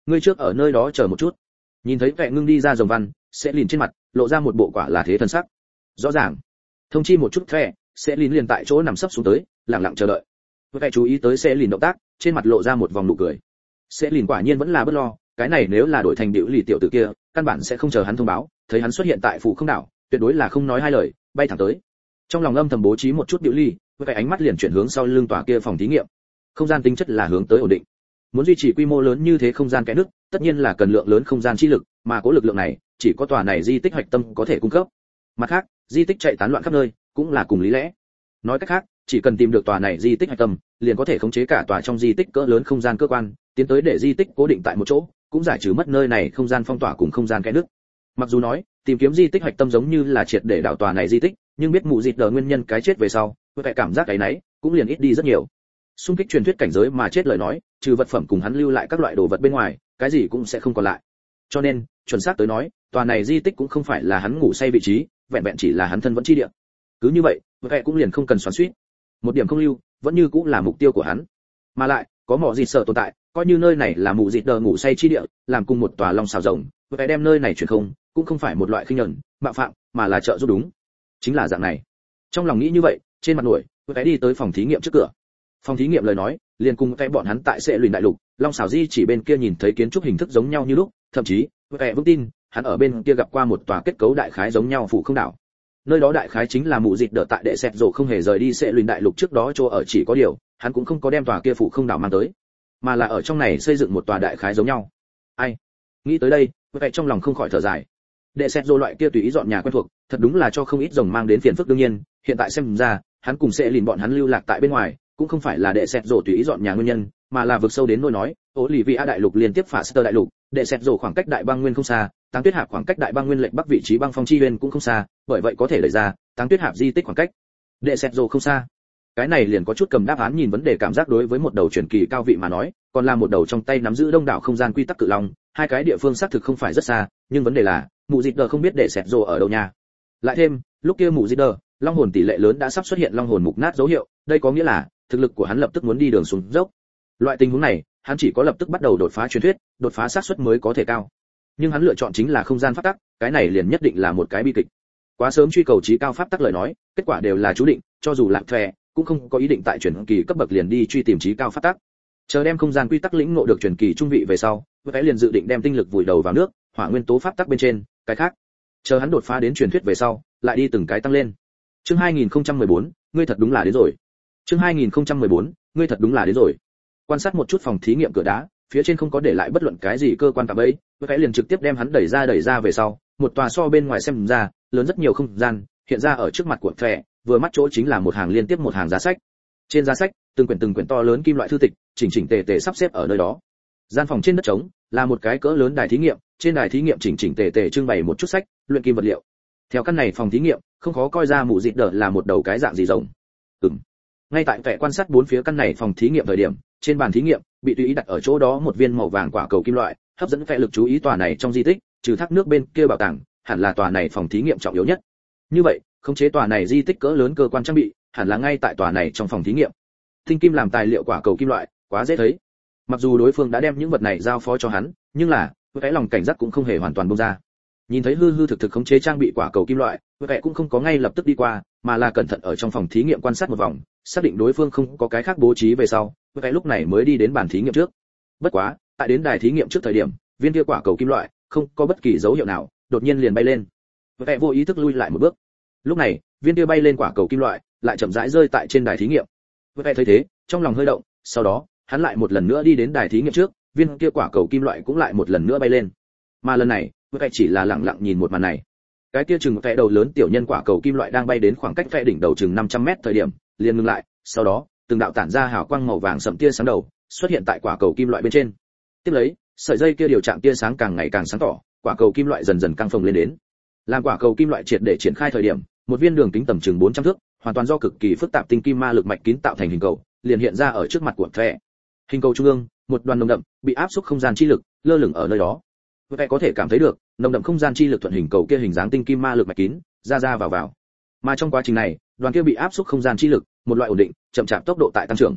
ngươi trước ở nơi đó chờ một chút. Nhìn thấy Vệ Ngưng đi ra rồng văn, sẽ lìn trên mặt lộ ra một bộ quả là thế thần sắc. Rõ ràng, thông chi một chút Vệ, sẽ lìn liền tại chỗ nằm sấp xuống tới, lặng lặng chờ đợi. Vệ chú ý tới sẽ lìn động tác, trên mặt lộ ra một vòng nụ cười. Sẽ lìn quả nhiên vẫn là bất lo, cái này nếu là đổi thành điệu lì tiểu tử kia, căn bản sẽ không chờ hắn thông báo, thấy hắn xuất hiện tại phủ không đảo, tuyệt đối là không nói hai lời, bay thẳng tới. Trong lòng âm thầm bố trí một chút điệu lì, với cái ánh mắt liền chuyển hướng sau lưng tòa kia phòng thí nghiệm. Không gian tính chất là hướng tới ổn định. Muốn duy trì quy mô lớn như thế không gian kẽ nước, tất nhiên là cần lượng lớn không gian chi lực, mà cố lực lượng này, chỉ có tòa này di tích hạch tâm có thể cung cấp. Mặt khác, di tích chạy tán loạn khắp nơi, cũng là cùng lý lẽ. Nói cách khác, chỉ cần tìm được tòa này di tích hạch tâm, liền có thể khống chế cả tòa trong di tích cỡ lớn không gian cơ quan, tiến tới để di tích cố định tại một chỗ, cũng giải trừ mất nơi này không gian phong tỏa cùng không gian kẽ nước. Mặc dù nói, tìm kiếm di tích hạch tâm giống như là triệt để đảo tòa này di tích, nhưng biết mụ dịt đờ nguyên nhân cái chết về sau, với vẻ cảm giác cái nấy cũng liền ít đi rất nhiều. Xung kích truyền thuyết cảnh giới mà chết lời nói, trừ vật phẩm cùng hắn lưu lại các loại đồ vật bên ngoài, cái gì cũng sẽ không còn lại. Cho nên, chuẩn xác tới nói, tòa này di tích cũng không phải là hắn ngủ say vị trí, vẹn vẹn chỉ là hắn thân vẫn chi địa. Cứ như vậy, vẻ cũng liền không cần xoắn xuýt. Một điểm không lưu, vẫn như cũng là mục tiêu của hắn. Mà lại, có mỏ gì sợ tồn tại, coi như nơi này là mụ dịt đờ ngủ say chi địa, làm cùng một tòa long xào rồng, vẻ đem nơi này chuyển không, cũng không phải một loại khinh nhẫn, mạo phạm, mà là trợ giúp đúng. Chính là dạng này. Trong lòng nghĩ như vậy, trên mặt nổi, vẻ đi tới phòng thí nghiệm trước cửa. Phòng thí nghiệm lời nói, liền cùng vẻ bọn hắn tại sẽ luyện đại lục, long xào di chỉ bên kia nhìn thấy kiến trúc hình thức giống nhau như lúc, thậm chí, vẻ vững tin, hắn ở bên kia gặp qua một tòa kết cấu đại khái giống nhau phủ không đảo. Nơi đó đại khái chính là mụ dịt đỡ tại đệ sẹt rồ không hề rời đi sẽ luyện đại lục trước đó chỗ ở, chỉ có điều, hắn cũng không có đem tòa kia phủ không đảo mang tới, mà là ở trong này xây dựng một tòa đại khái giống nhau. Ai? Nghĩ tới đây, vẻ trong lòng không khỏi thở dài. Đệ sẹt rồ loại kia tùy ý dọn nhà quen thuộc, thật đúng là cho không ít rồng mang đến phiền phức. Đương nhiên, hiện tại xem ra, hắn cùng sẽ lìn bọn hắn lưu lạc tại bên ngoài, cũng không phải là đệ sẹt rồ tùy ý dọn nhà nguyên nhân, mà là vực sâu đến nỗi nói, Olivia đại lục liên tiếp phá Sơ đại lục, đệ sẹt rồ khoảng cách đại băng nguyên không xa, Táng Tuyết Hạp khoảng cách đại băng nguyên lệch bắc vị trí băng phong chi nguyên cũng không xa, bởi vậy có thể đẩy ra, Táng Tuyết Hạp di tích khoảng cách đệ sẹt rồ không xa. Cái này liền có chút cầm đáp án nhìn vấn đề cảm giác. Đối với một đầu truyền kỳ cao vị mà nói, còn là một đầu trong tay nắm giữ đông đảo không gian quy tắc cự long, hai cái địa phương xác thực không phải rất xa, nhưng vấn đề là mụ dịt đờ không biết đệ sẹt rồ ở đâu nha. Lại thêm, lúc kia mụ dịt đờ, long hồn tỷ lệ lớn đã sắp xuất hiện long hồn mục nát dấu hiệu, đây có nghĩa là thực lực của hắn lập tức muốn đi đường xuống dốc. Loại tình huống này, hắn chỉ có lập tức bắt đầu đột phá truyền thuyết, đột phá xác suất mới có thể cao. Nhưng hắn lựa chọn chính là không gian pháp tắc, cái này liền nhất định là một cái bi kịch. Quá sớm truy cầu chí cao pháp tắc lời nói, kết quả đều là chú định, cho dù lạc thề, cũng không có ý định tại truyền kỳ cấp bậc liền đi truy tìm chí cao pháp tắc. Chờ đem không gian quy tắc lĩnh ngộ được truyền kỳ trung vị về sau, cái liền dự định đem tinh lực vùi đầu vào nước, hỏa nguyên tố pháp tắc bên trên, cái khác, chờ hắn đột phá đến truyền thuyết về sau, lại đi từng cái tăng lên. Chương 2014, ngươi thật đúng là đến rồi. Chương 2014, ngươi thật đúng là đến rồi. Quan sát một chút phòng thí nghiệm cửa đá, phía trên không có để lại bất luận cái gì cơ quan tạm bẫy, cái liền trực tiếp đem hắn đẩy ra về sau, một tòa so bên ngoài xem ra lớn rất nhiều không gian, hiện ra ở trước mặt của thẻ, vừa mắt chỗ chính là một hàng liên tiếp một hàng giá sách. Trên giá sách, từng quyển to lớn kim loại thư tịch, chỉnh tề sắp xếp ở nơi đó. Gian phòng trên đất trống là một cái cỡ lớn đài thí nghiệm, trên đài thí nghiệm chỉnh tề trưng bày một chút sách, luyện kim vật liệu. Theo căn này phòng thí nghiệm, không khó coi ra mụ dịt đờ là một đầu cái dạng gì rồng. Ngay tại vẻ quan sát bốn phía căn này phòng thí nghiệm thời điểm, trên bàn thí nghiệm bị tùy ý đặt ở chỗ đó một viên màu vàng quả cầu kim loại, hấp dẫn vẻ lực chú ý. Tòa này trong di tích, trừ thác nước bên kia bảo tàng, hẳn là tòa này phòng thí nghiệm trọng yếu nhất. Như vậy, khống chế tòa này di tích cỡ lớn cơ quan trang bị, hẳn là ngay tại tòa này trong phòng thí nghiệm. Tinh kim làm tài liệu quả cầu kim loại, quá dễ thấy. Mặc dù đối phương đã đem những vật này giao phó cho hắn, nhưng là, cái lòng cảnh giác cũng không hề hoàn toàn buông ra. Nhìn thấy hư thực khống chế trang bị quả cầu kim loại, cái cũng không có ngay lập tức đi qua, mà là cẩn thận ở trong phòng thí nghiệm quan sát một vòng, xác định đối phương không có cái khác bố trí về sau, cái lúc này mới đi đến bàn thí nghiệm trước. Bất quá, tại đến đài thí nghiệm trước thời điểm, viên kia quả cầu kim loại không có bất kỳ dấu hiệu nào, đột nhiên liền bay lên. Cái vô ý thức lui lại một bước. Lúc này, viên kia bay lên quả cầu kim loại lại chậm rãi rơi tại trên đài thí nghiệm. Cái thấy thế, trong lòng hơi động, sau đó, hắn lại một lần nữa đi đến đài thí nghiệm trước, viên kia quả cầu kim loại cũng lại một lần nữa bay lên. Mà lần này, cái chỉ là lặng lặng nhìn một màn này. Cái kia chừng vẽ đầu lớn tiểu nhân quả cầu kim loại đang bay đến khoảng cách vẽ đỉnh đầu chừng 500m thời điểm, liền ngừng lại, sau đó, từng đạo tản ra hào quang màu vàng sẫm tia sáng đầu xuất hiện tại quả cầu kim loại bên trên. Tiếp lấy, sợi dây kia điều chạm tia sáng càng ngày càng sáng tỏ, quả cầu kim loại dần dần căng phồng lên đến. Làm quả cầu kim loại triệt để triển khai thời điểm, một viên đường kính tầm chừng 400 thước, hoàn toàn do cực kỳ phức tạp tinh kim ma lực mạch kín tạo thành hình cầu, liền hiện ra ở trước mặt của thẻ. Hình cầu trung ương, một đoàn nồng đậm, bị áp xúc không gian chi lực lơ lửng ở nơi đó. Vậy có thể cảm thấy được, nồng đậm không gian chi lực thuận hình cầu kia hình dáng tinh kim ma lực mạch kín, ra vào. Mà trong quá trình này, đoàn kia bị áp xúc không gian chi lực, một loại ổn định, chậm chạp tốc độ tại tăng trưởng.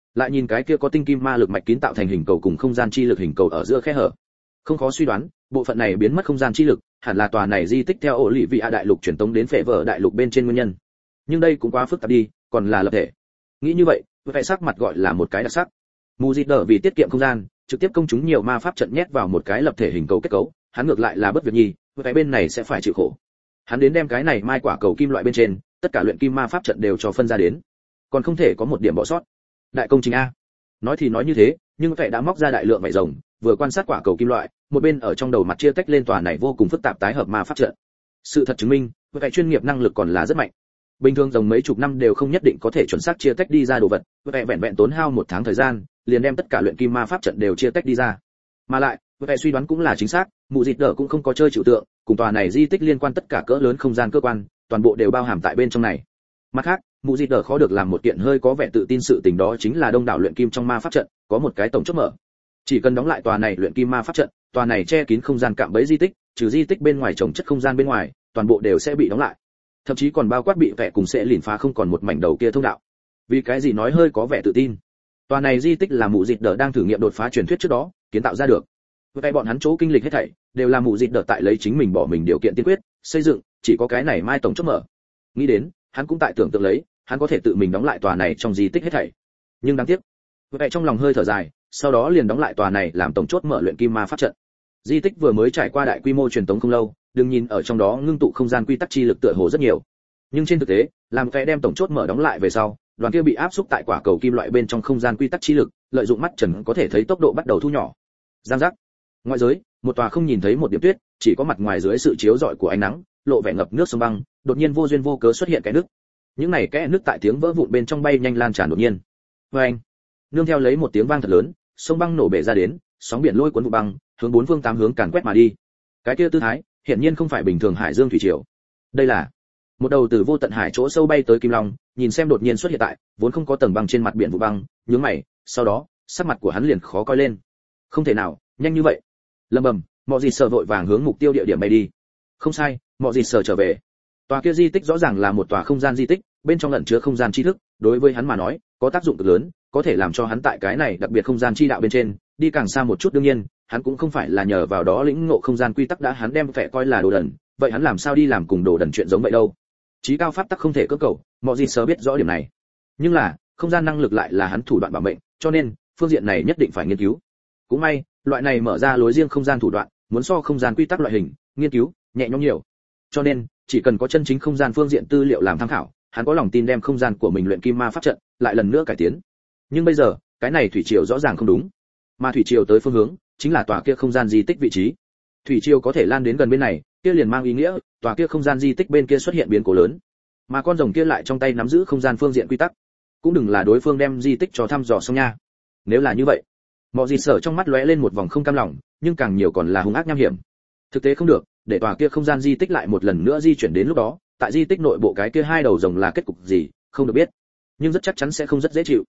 lại nhìn cái kia có tinh kim ma lực mạch kín tạo thành hình cầu cùng không gian chi lực hình cầu ở giữa khe hở, không khó suy đoán bộ phận này biến mất không gian chi lực hẳn là tòa này di tích theo ổ lì vị a đại lục truyền tống đến phệ vở đại lục bên trên nguyên nhân. Nhưng đây cũng quá phức tạp đi, còn là lập thể. Nghĩ như vậy vẻ sắc mặt gọi là một cái đặc sắc. Mù Dịt Đờ vì tiết kiệm không gian trực tiếp công chúng nhiều ma pháp trận nhét vào một cái lập thể hình cầu kết cấu, hắn ngược lại là bất việc nhi, cái bên này sẽ phải chịu khổ. Hắn đến đem cái này mai quả cầu kim loại bên trên tất cả luyện kim ma pháp trận đều cho phân ra đến, còn không thể có một điểm bỏ sót. Đại công trình a. Nói thì nói như thế, nhưng vẻ đã móc ra đại lượng vảy rồng, vừa quan sát quả cầu kim loại, một bên ở trong đầu mặt chia tách lên tòa này vô cùng phức tạp tái hợp ma pháp trận. Sự thật chứng minh, vẻ chuyên nghiệp năng lực còn là rất mạnh. Bình thường rồng mấy chục năm đều không nhất định có thể chuẩn xác chia tách đi ra đồ vật, vẻ vẹn vẹn tốn hao 1 tháng thời gian, liền đem tất cả luyện kim ma pháp trận đều chia tách đi ra. Mà lại, vẻ suy đoán cũng là chính xác, Mụ Dịt Đờ cũng không có chơi trừu tượng, cùng tòa này di tích liên quan tất cả cỡ lớn không gian cơ quan, toàn bộ đều bao hàm tại bên trong này. Mặt khác, Mụ Dịt Đờ khó được làm một kiện hơi có vẻ tự tin sự tình đó chính là đông đảo luyện kim trong ma pháp trận, có một cái tổng chốt mở. Chỉ cần đóng lại tòa này luyện kim ma pháp trận, tòa này che kín không gian cạm bẫy di tích, trừ di tích bên ngoài trồng chất không gian bên ngoài, toàn bộ đều sẽ bị đóng lại. Thậm chí còn bao quát bị vẻ cùng sẽ lìn phá không còn một mảnh đầu kia thông đạo. Vì cái gì nói hơi có vẻ tự tin? Tòa này di tích là Mụ Dịt Đờ đang thử nghiệm đột phá truyền thuyết trước đó kiến tạo ra được. Vậy bọn hắn chỗ kinh lịch hết thảy đều là Mụ Dịt Đờ tại lấy chính mình bỏ mình điều kiện tiên quyết xây dựng, chỉ có cái này mai tổng chốt mở. Nghĩ đến, hắn cũng tại tưởng tượng lấy, hắn có thể tự mình đóng lại tòa này trong di tích hết thảy. Nhưng đáng tiếc, vậy trong lòng hơi thở dài, sau đó liền đóng lại tòa này làm tổng chốt mở luyện kim ma pháp trận. Di tích vừa mới trải qua đại quy mô truyền tống không lâu, đừng nhìn ở trong đó ngưng tụ không gian quy tắc chi lực tựa hồ rất nhiều, nhưng trên thực tế, làm vẻ đem tổng chốt mở đóng lại về sau, đoàn kia bị áp xúc tại quả cầu kim loại bên trong không gian quy tắc chi lực, lợi dụng mắt trần có thể thấy tốc độ bắt đầu thu nhỏ. Giang giác. Ngoại giới, một tòa không nhìn thấy một điểm tuyết, chỉ có mặt ngoài dưới sự chiếu rọi của ánh nắng, lộ vẻ ngập nước sông băng, đột nhiên vô duyên vô cớ xuất hiện cái nước. Những này kẽ nước tại tiếng vỡ vụn bên trong bay nhanh lan tràn đột nhiên. Oeng. Nương theo lấy một tiếng vang thật lớn, sông băng nổ bể ra đến, sóng biển lôi cuốn vụ băng, hướng bốn phương tám hướng càn quét mà đi. Cái kia tư thái, hiển nhiên không phải bình thường hải dương thủy triều. Đây là một đầu từ vô tận hải chỗ sâu bay tới kim long, nhìn xem đột nhiên xuất hiện tại vốn không có tầng băng trên mặt biển vụ băng, nhướng mày, sau đó sắc mặt của hắn liền khó coi lên. Không thể nào, nhanh như vậy. Lầm bầm, Mọ Dịt Sở vội vàng hướng mục tiêu địa điểm bay đi. Không sai, Mọ Dịt Sở trở về. Tòa kia di tích rõ ràng là một tòa không gian di tích, bên trong ẩn chứa không gian tri thức, đối với hắn mà nói, có tác dụng cực lớn, có thể làm cho hắn tại cái này đặc biệt không gian chi đạo bên trên, đi càng xa một chút. Đương nhiên, hắn cũng không phải là nhờ vào đó lĩnh ngộ không gian quy tắc đã hắn đem vẻ coi là đồ đần, vậy hắn làm sao đi làm cùng đồ đần chuyện giống vậy đâu? Chí cao pháp tắc không thể cưỡng cầu, Mọ Dịt Sở biết rõ điểm này. Nhưng là, không gian năng lực lại là hắn thủ đoạn bảo mệnh, cho nên, phương diện này nhất định phải nghiên cứu. Cũng may, loại này mở ra lối riêng không gian thủ đoạn, muốn so không gian quy tắc loại hình, nghiên cứu nhẹ nhõm nhiều. Cho nên, chỉ cần có chân chính không gian phương diện tư liệu làm tham khảo, hắn có lòng tin đem không gian của mình luyện kim ma pháp trận lại lần nữa cải tiến. Nhưng bây giờ, cái này thủy triều rõ ràng không đúng. Mà thủy triều tới phương hướng, chính là tòa kia không gian di tích vị trí. Thủy triều có thể lan đến gần bên này, kia liền mang ý nghĩa, tòa kia không gian di tích bên kia xuất hiện biến cố lớn. Mà con rồng kia lại trong tay nắm giữ không gian phương diện quy tắc, cũng đừng là đối phương đem di tích cho thăm dò xong nha. Nếu là như vậy, Mọ Dịt Sở trong mắt lóe lên một vòng không cam lòng, nhưng càng nhiều còn là hung ác nham hiểm. Thực tế không được, để tòa kia không gian di tích lại một lần nữa di chuyển đến lúc đó, tại di tích nội bộ cái kia hai đầu rồng là kết cục gì, không được biết, nhưng rất chắc chắn sẽ không rất dễ chịu.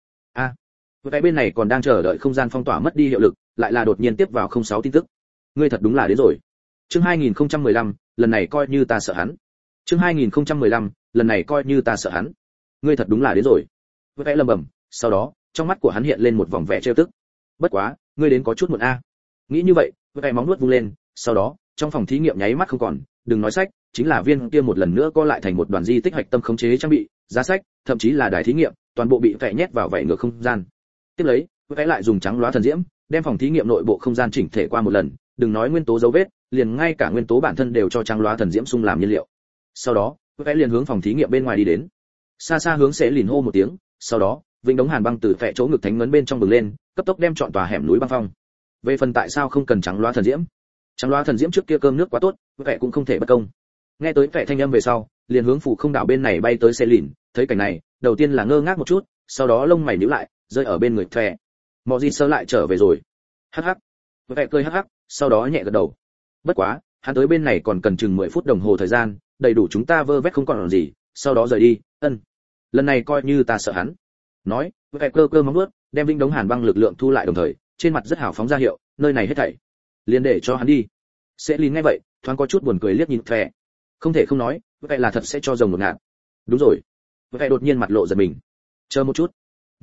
Cái bên này còn đang chờ đợi không gian phong tỏa mất đi hiệu lực, lại là đột nhiên tiếp vào 06 tin tức. Ngươi thật đúng là đến rồi. Chương 2015, lần này coi như ta sợ hắn. Chương 2015, lần này coi như ta sợ hắn. Ngươi thật đúng là đến rồi. Vẽ lầm bầm, sau đó, trong mắt của hắn hiện lên một vòng vẻ trêu tức. Bất quá, ngươi đến có chút muộn a. Nghĩ như vậy, vẽ móng nuốt vung lên, sau đó, trong phòng thí nghiệm nháy mắt không còn, đừng nói sách, chính là viên kia một lần nữa co lại thành một đoàn di tích hạch tâm khống chế trang bị, giá sách, thậm chí là đài thí nghiệm, toàn bộ bị vẽ nhét vào vảy ngược không gian. Tiếp lấy, vẽ lại dùng trắng loá thần diễm, đem phòng thí nghiệm nội bộ không gian chỉnh thể qua một lần, đừng nói nguyên tố dấu vết, liền ngay cả nguyên tố bản thân đều cho trắng loá thần diễm xung làm nhiên liệu. Sau đó, vẽ liền hướng phòng thí nghiệm bên ngoài đi đến. Xa xa hướng sẽ lìn hô một tiếng, sau đó, vĩnh đống hàn băng từ vẽ chỗ ngực thánh ngấn bên trong bừng lên, cấp tốc đem trọn tòa hẻm núi băng phong. Về phần tại sao không cần trắng loá thần diễm? Trắng loá thần diễm trước kia cơm nước quá tốt, vẽ cũng không thể bất công. Nghe tới vẽ thanh âm về sau, liền hướng phủ không đảo bên này bay tới sẽ lìn, thấy cảnh này, đầu tiên là ngơ ngác một chút, sau đó lông mày nhíu lại, rơi ở bên người vẽ. Mọ Dịt Sở lại trở về rồi. Hắc hắc. Vẽ cười hắc hắc, sau đó nhẹ gật đầu. Bất quá, hắn tới bên này còn cần chừng 10 phút đồng hồ thời gian, đầy đủ chúng ta vơ vét không còn gì, sau đó rời đi. Lần này coi như ta sợ hắn. Nói, vẽ cơ móng vuốt, đem vĩnh đống hàn băng lực lượng thu lại đồng thời, trên mặt rất hào phóng ra hiệu, nơi này hết thảy, liền để cho hắn đi. Sẽ Lin nghe vậy, thoáng có chút buồn cười liếc nhìn vẽ. Không thể không nói, vẽ là thật sẽ cho rồng một ngạt. Đúng rồi. Vẽ đột nhiên mặt lộ giật mình. Chờ một chút. Nói,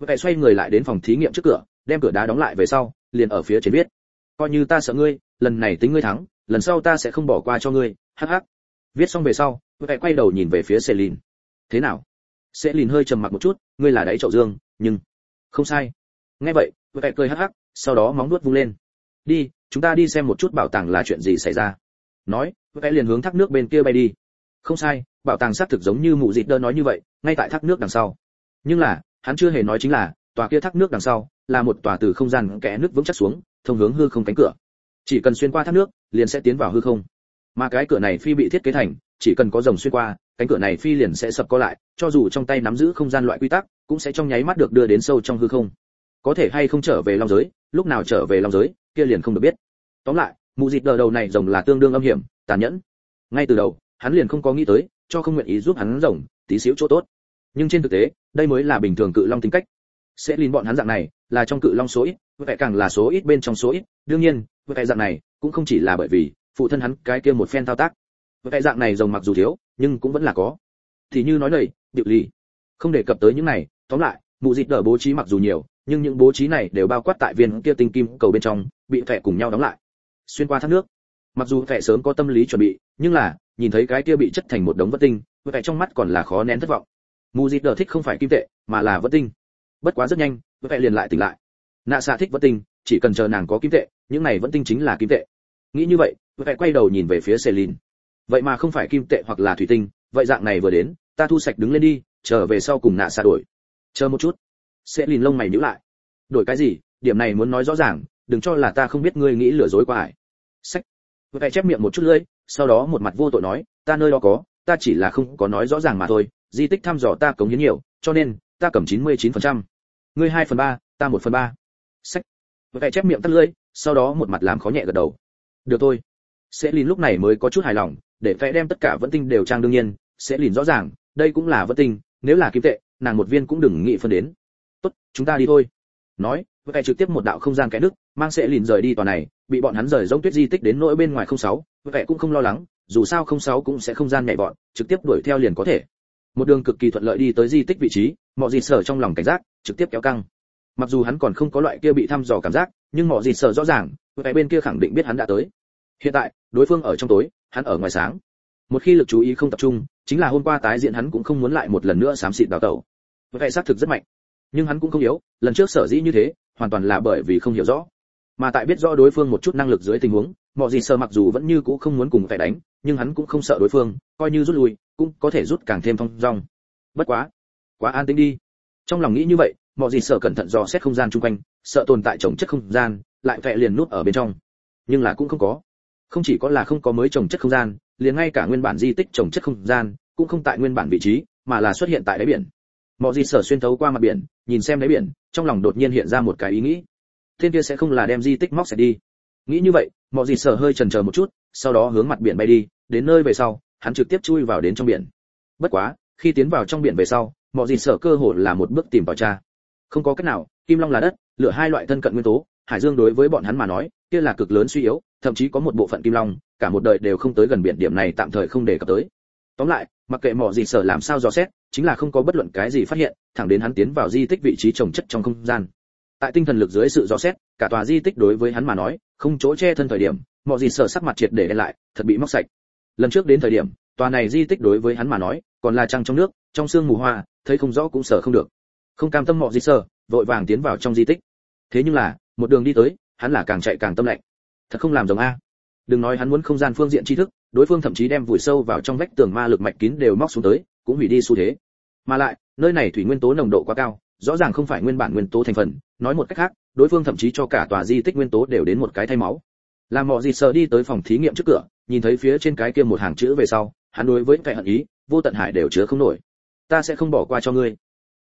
Vậy xoay người lại đến phòng thí nghiệm trước cửa, đem cửa đá đóng lại về sau, liền ở phía trên viết: coi như ta sợ ngươi, lần này tính ngươi thắng, lần sau ta sẽ không bỏ qua cho ngươi, hắc hắc. Viết xong về sau, vậy quay đầu nhìn về phía Celine. Thế nào? Celine hơi trầm mặc một chút, ngươi là đáy chậu dương, nhưng không sai. Nghe vậy, vậy cười hắc hắc, sau đó móng vuốt vung lên. Đi, chúng ta đi xem một chút bảo tàng là chuyện gì xảy ra. Nói, vậy liền hướng thác nước bên kia bay đi. Không sai, bảo tàng xác thực giống như mụ dịt đơn nói như vậy, ngay tại thác nước đằng sau. Nhưng là, hắn chưa hề nói chính là, tòa kia thác nước đằng sau là một tòa từ không gian kẽ nước vững chắc xuống, thông hướng hư không cánh cửa. Chỉ cần xuyên qua thác nước, liền sẽ tiến vào hư không. Mà cái cửa này phi bị thiết kế thành, chỉ cần có rồng xuyên qua, cánh cửa này phi liền sẽ sập co lại, cho dù trong tay nắm giữ không gian loại quy tắc, cũng sẽ trong nháy mắt được đưa đến sâu trong hư không. Có thể hay không trở về long giới, lúc nào trở về long giới, kia liền không được biết. Tóm lại, mụ dịt đờ đầu này rồng là tương đương âm hiểm, tàn nhẫn. Ngay từ đầu, hắn liền không có nghĩ tới, cho không nguyện ý giúp hắn rồng, tí xíu chỗ tốt. Nhưng trên thực tế, đây mới là bình thường cự long tính cách. Sẽ liên bọn hắn dạng này, là trong cự long số ít, vậy càng là số ít bên trong số ít, đương nhiên, vậy dạng này cũng không chỉ là bởi vì phụ thân hắn cái kia một phen thao tác. Vậy dạng này rồng mặc dù thiếu, nhưng cũng vẫn là có. Thì như nói này, điệu lì. Không đề cập tới những này, tóm lại, mụ dịt đờ bố trí mặc dù nhiều, nhưng những bố trí này đều bao quát tại viên kia tinh kim cầu bên trong, bị vẽ cùng nhau đóng lại. Xuyên qua thác nước. Mặc dù vẽ sớm có tâm lý chuẩn bị, nhưng là, nhìn thấy cái kia bị chất thành một đống vỡ tinh, vẽ trong mắt còn là khó nén thất vọng. Mụ dịt đờ thích không phải kim tệ, mà là vỡ tinh. Bất quá rất nhanh, vẽ liền lại tỉnh lại. Nạ xạ thích vỡ tinh, chỉ cần chờ nàng có kim tệ, những này vẫn tinh chính là kim tệ. Nghĩ như vậy, vẽ quay đầu nhìn về phía Celine. Vậy mà không phải kim tệ hoặc là thủy tinh, vậy dạng này vừa đến, ta thu sạch đứng lên đi, trở về sau cùng nạ xạ đổi. Chờ một chút. Celine lông mày nhíu lại. Đổi cái gì? Điểm này muốn nói rõ ràng, đừng cho là ta không biết ngươi nghĩ lừa dối qua ải. Sách. Vẽ chép miệng một chút lưỡi, sau đó một mặt vô tội nói, ta nơi đó có, ta chỉ là không có nói rõ ràng mà thôi, di tích thăm dò ta cống hiến nhiều, cho nên ta cầm 99%. Ngươi 2/3, ta 1/3. Sách. Vẽ chép miệng tắt lưỡi, sau đó một mặt làm khó nhẹ gật đầu. Được thôi. Celine lúc này mới có chút hài lòng, để vẽ đem tất cả vẫn tinh đều trang đương nhiên, Celine rõ ràng, đây cũng là vẫn tinh, nếu là kim tệ, nàng một viên cũng đừng nghĩ phân đến. Tốt, chúng ta đi thôi. Nói, vẽ trực tiếp một đạo không gian kẽ nước, mang Celine rời đi tòa này, bị bọn hắn rời giống tuyết di tích đến nỗi bên ngoài 06, vẽ cũng không lo lắng, dù sao 06 cũng sẽ không gian nhảy vọt, trực tiếp đuổi theo liền có thể. Một đường cực kỳ thuận lợi đi tới di tích vị trí, mọi gì sở trong lòng cảnh giác, trực tiếp kéo căng. Mặc dù hắn còn không có loại kia bị thăm dò cảm giác, nhưng mọi gì sở rõ ràng, vẽ bên kia khẳng định biết hắn đã tới. Hiện tại, đối phương ở trong tối, hắn ở ngoài sáng. Một khi lực chú ý không tập trung, chính là hôm qua tái diễn hắn cũng không muốn lại một lần nữa xám xịt đào tẩu. Vẽ xác thực rất mạnh, nhưng hắn cũng không yếu, lần trước sở dĩ như thế, hoàn toàn là bởi vì không hiểu rõ. Mà tại biết rõ đối phương một chút năng lực dưới tình huống, mọi gì sở mặc dù vẫn như cũ không muốn cùng vẽ đánh, nhưng hắn cũng không sợ đối phương, coi như rút lui, cũng có thể rút càng thêm thong dong. Bất quá, quá an tĩnh đi. Trong lòng nghĩ như vậy, mọi gì sở cẩn thận dò xét không gian chung quanh, sợ tồn tại trồng chất không gian, lại vẽ liền nút ở bên trong. Nhưng là cũng không có. Không chỉ có là không có mới trồng chất không gian, liền ngay cả nguyên bản di tích trồng chất không gian cũng không tại nguyên bản vị trí, mà là xuất hiện tại đáy biển. Mọi gì sở xuyên thấu qua mặt biển, nhìn xem đáy biển, trong lòng đột nhiên hiện ra một cái ý nghĩ. Thiên kia sẽ không là đem di tích móc sạch đi. Nghĩ như vậy, mọi gì sở hơi chần chờ một chút, sau đó hướng mặt biển bay đi, đến nơi về sau, hắn trực tiếp chui vào đến trong biển. Bất quá, khi tiến vào trong biển về sau, mọi gì sở cơ hồ là một bước tìm vào tra. Không có cách nào, kim long là đất, lửa hai loại thân cận nguyên tố, hải dương đối với bọn hắn mà nói, kia là cực lớn suy yếu, thậm chí có một bộ phận kim long, cả một đời đều không tới gần biển, điểm này tạm thời không đề cập tới. Tóm lại, mặc kệ mọi gì sở làm sao dò xét, chính là không có bất luận cái gì phát hiện, thẳng đến hắn tiến vào di tích vị trí trồng chất trong không gian. Tại tinh thần lực dưới sự dò xét, cả tòa di tích đối với hắn mà nói, không chỗ che thân thời điểm, mọi gì sở sắc mặt triệt để đen lại, thật bị móc sạch. Lần trước đến thời điểm, tòa này di tích đối với hắn mà nói, còn là trăng trong nước, trong sương mù hoa, thấy không rõ cũng sợ không được. Không cam tâm mọi gì sở, vội vàng tiến vào trong di tích. Thế nhưng là, một đường đi tới, hắn là càng chạy càng tâm lạnh. Thật không làm giống a. Đừng nói hắn muốn không gian phương diện tri thức, đối phương thậm chí đem vùi sâu vào trong vách tường ma lực mạch kín đều móc xuống tới, cũng hủy đi xu thế. Mà lại, nơi này thủy nguyên tố nồng độ quá cao, rõ ràng không phải nguyên bản nguyên tố thành phần, nói một cách khác, đối phương thậm chí cho cả tòa di tích nguyên tố đều đến một cái thay máu. Làm mọi gì sợ đi tới phòng thí nghiệm trước cửa, nhìn thấy phía trên cái kia một hàng chữ về sau, hắn đối với cái hận ý, vô tận hải đều chứa không nổi. Ta sẽ không bỏ qua cho ngươi.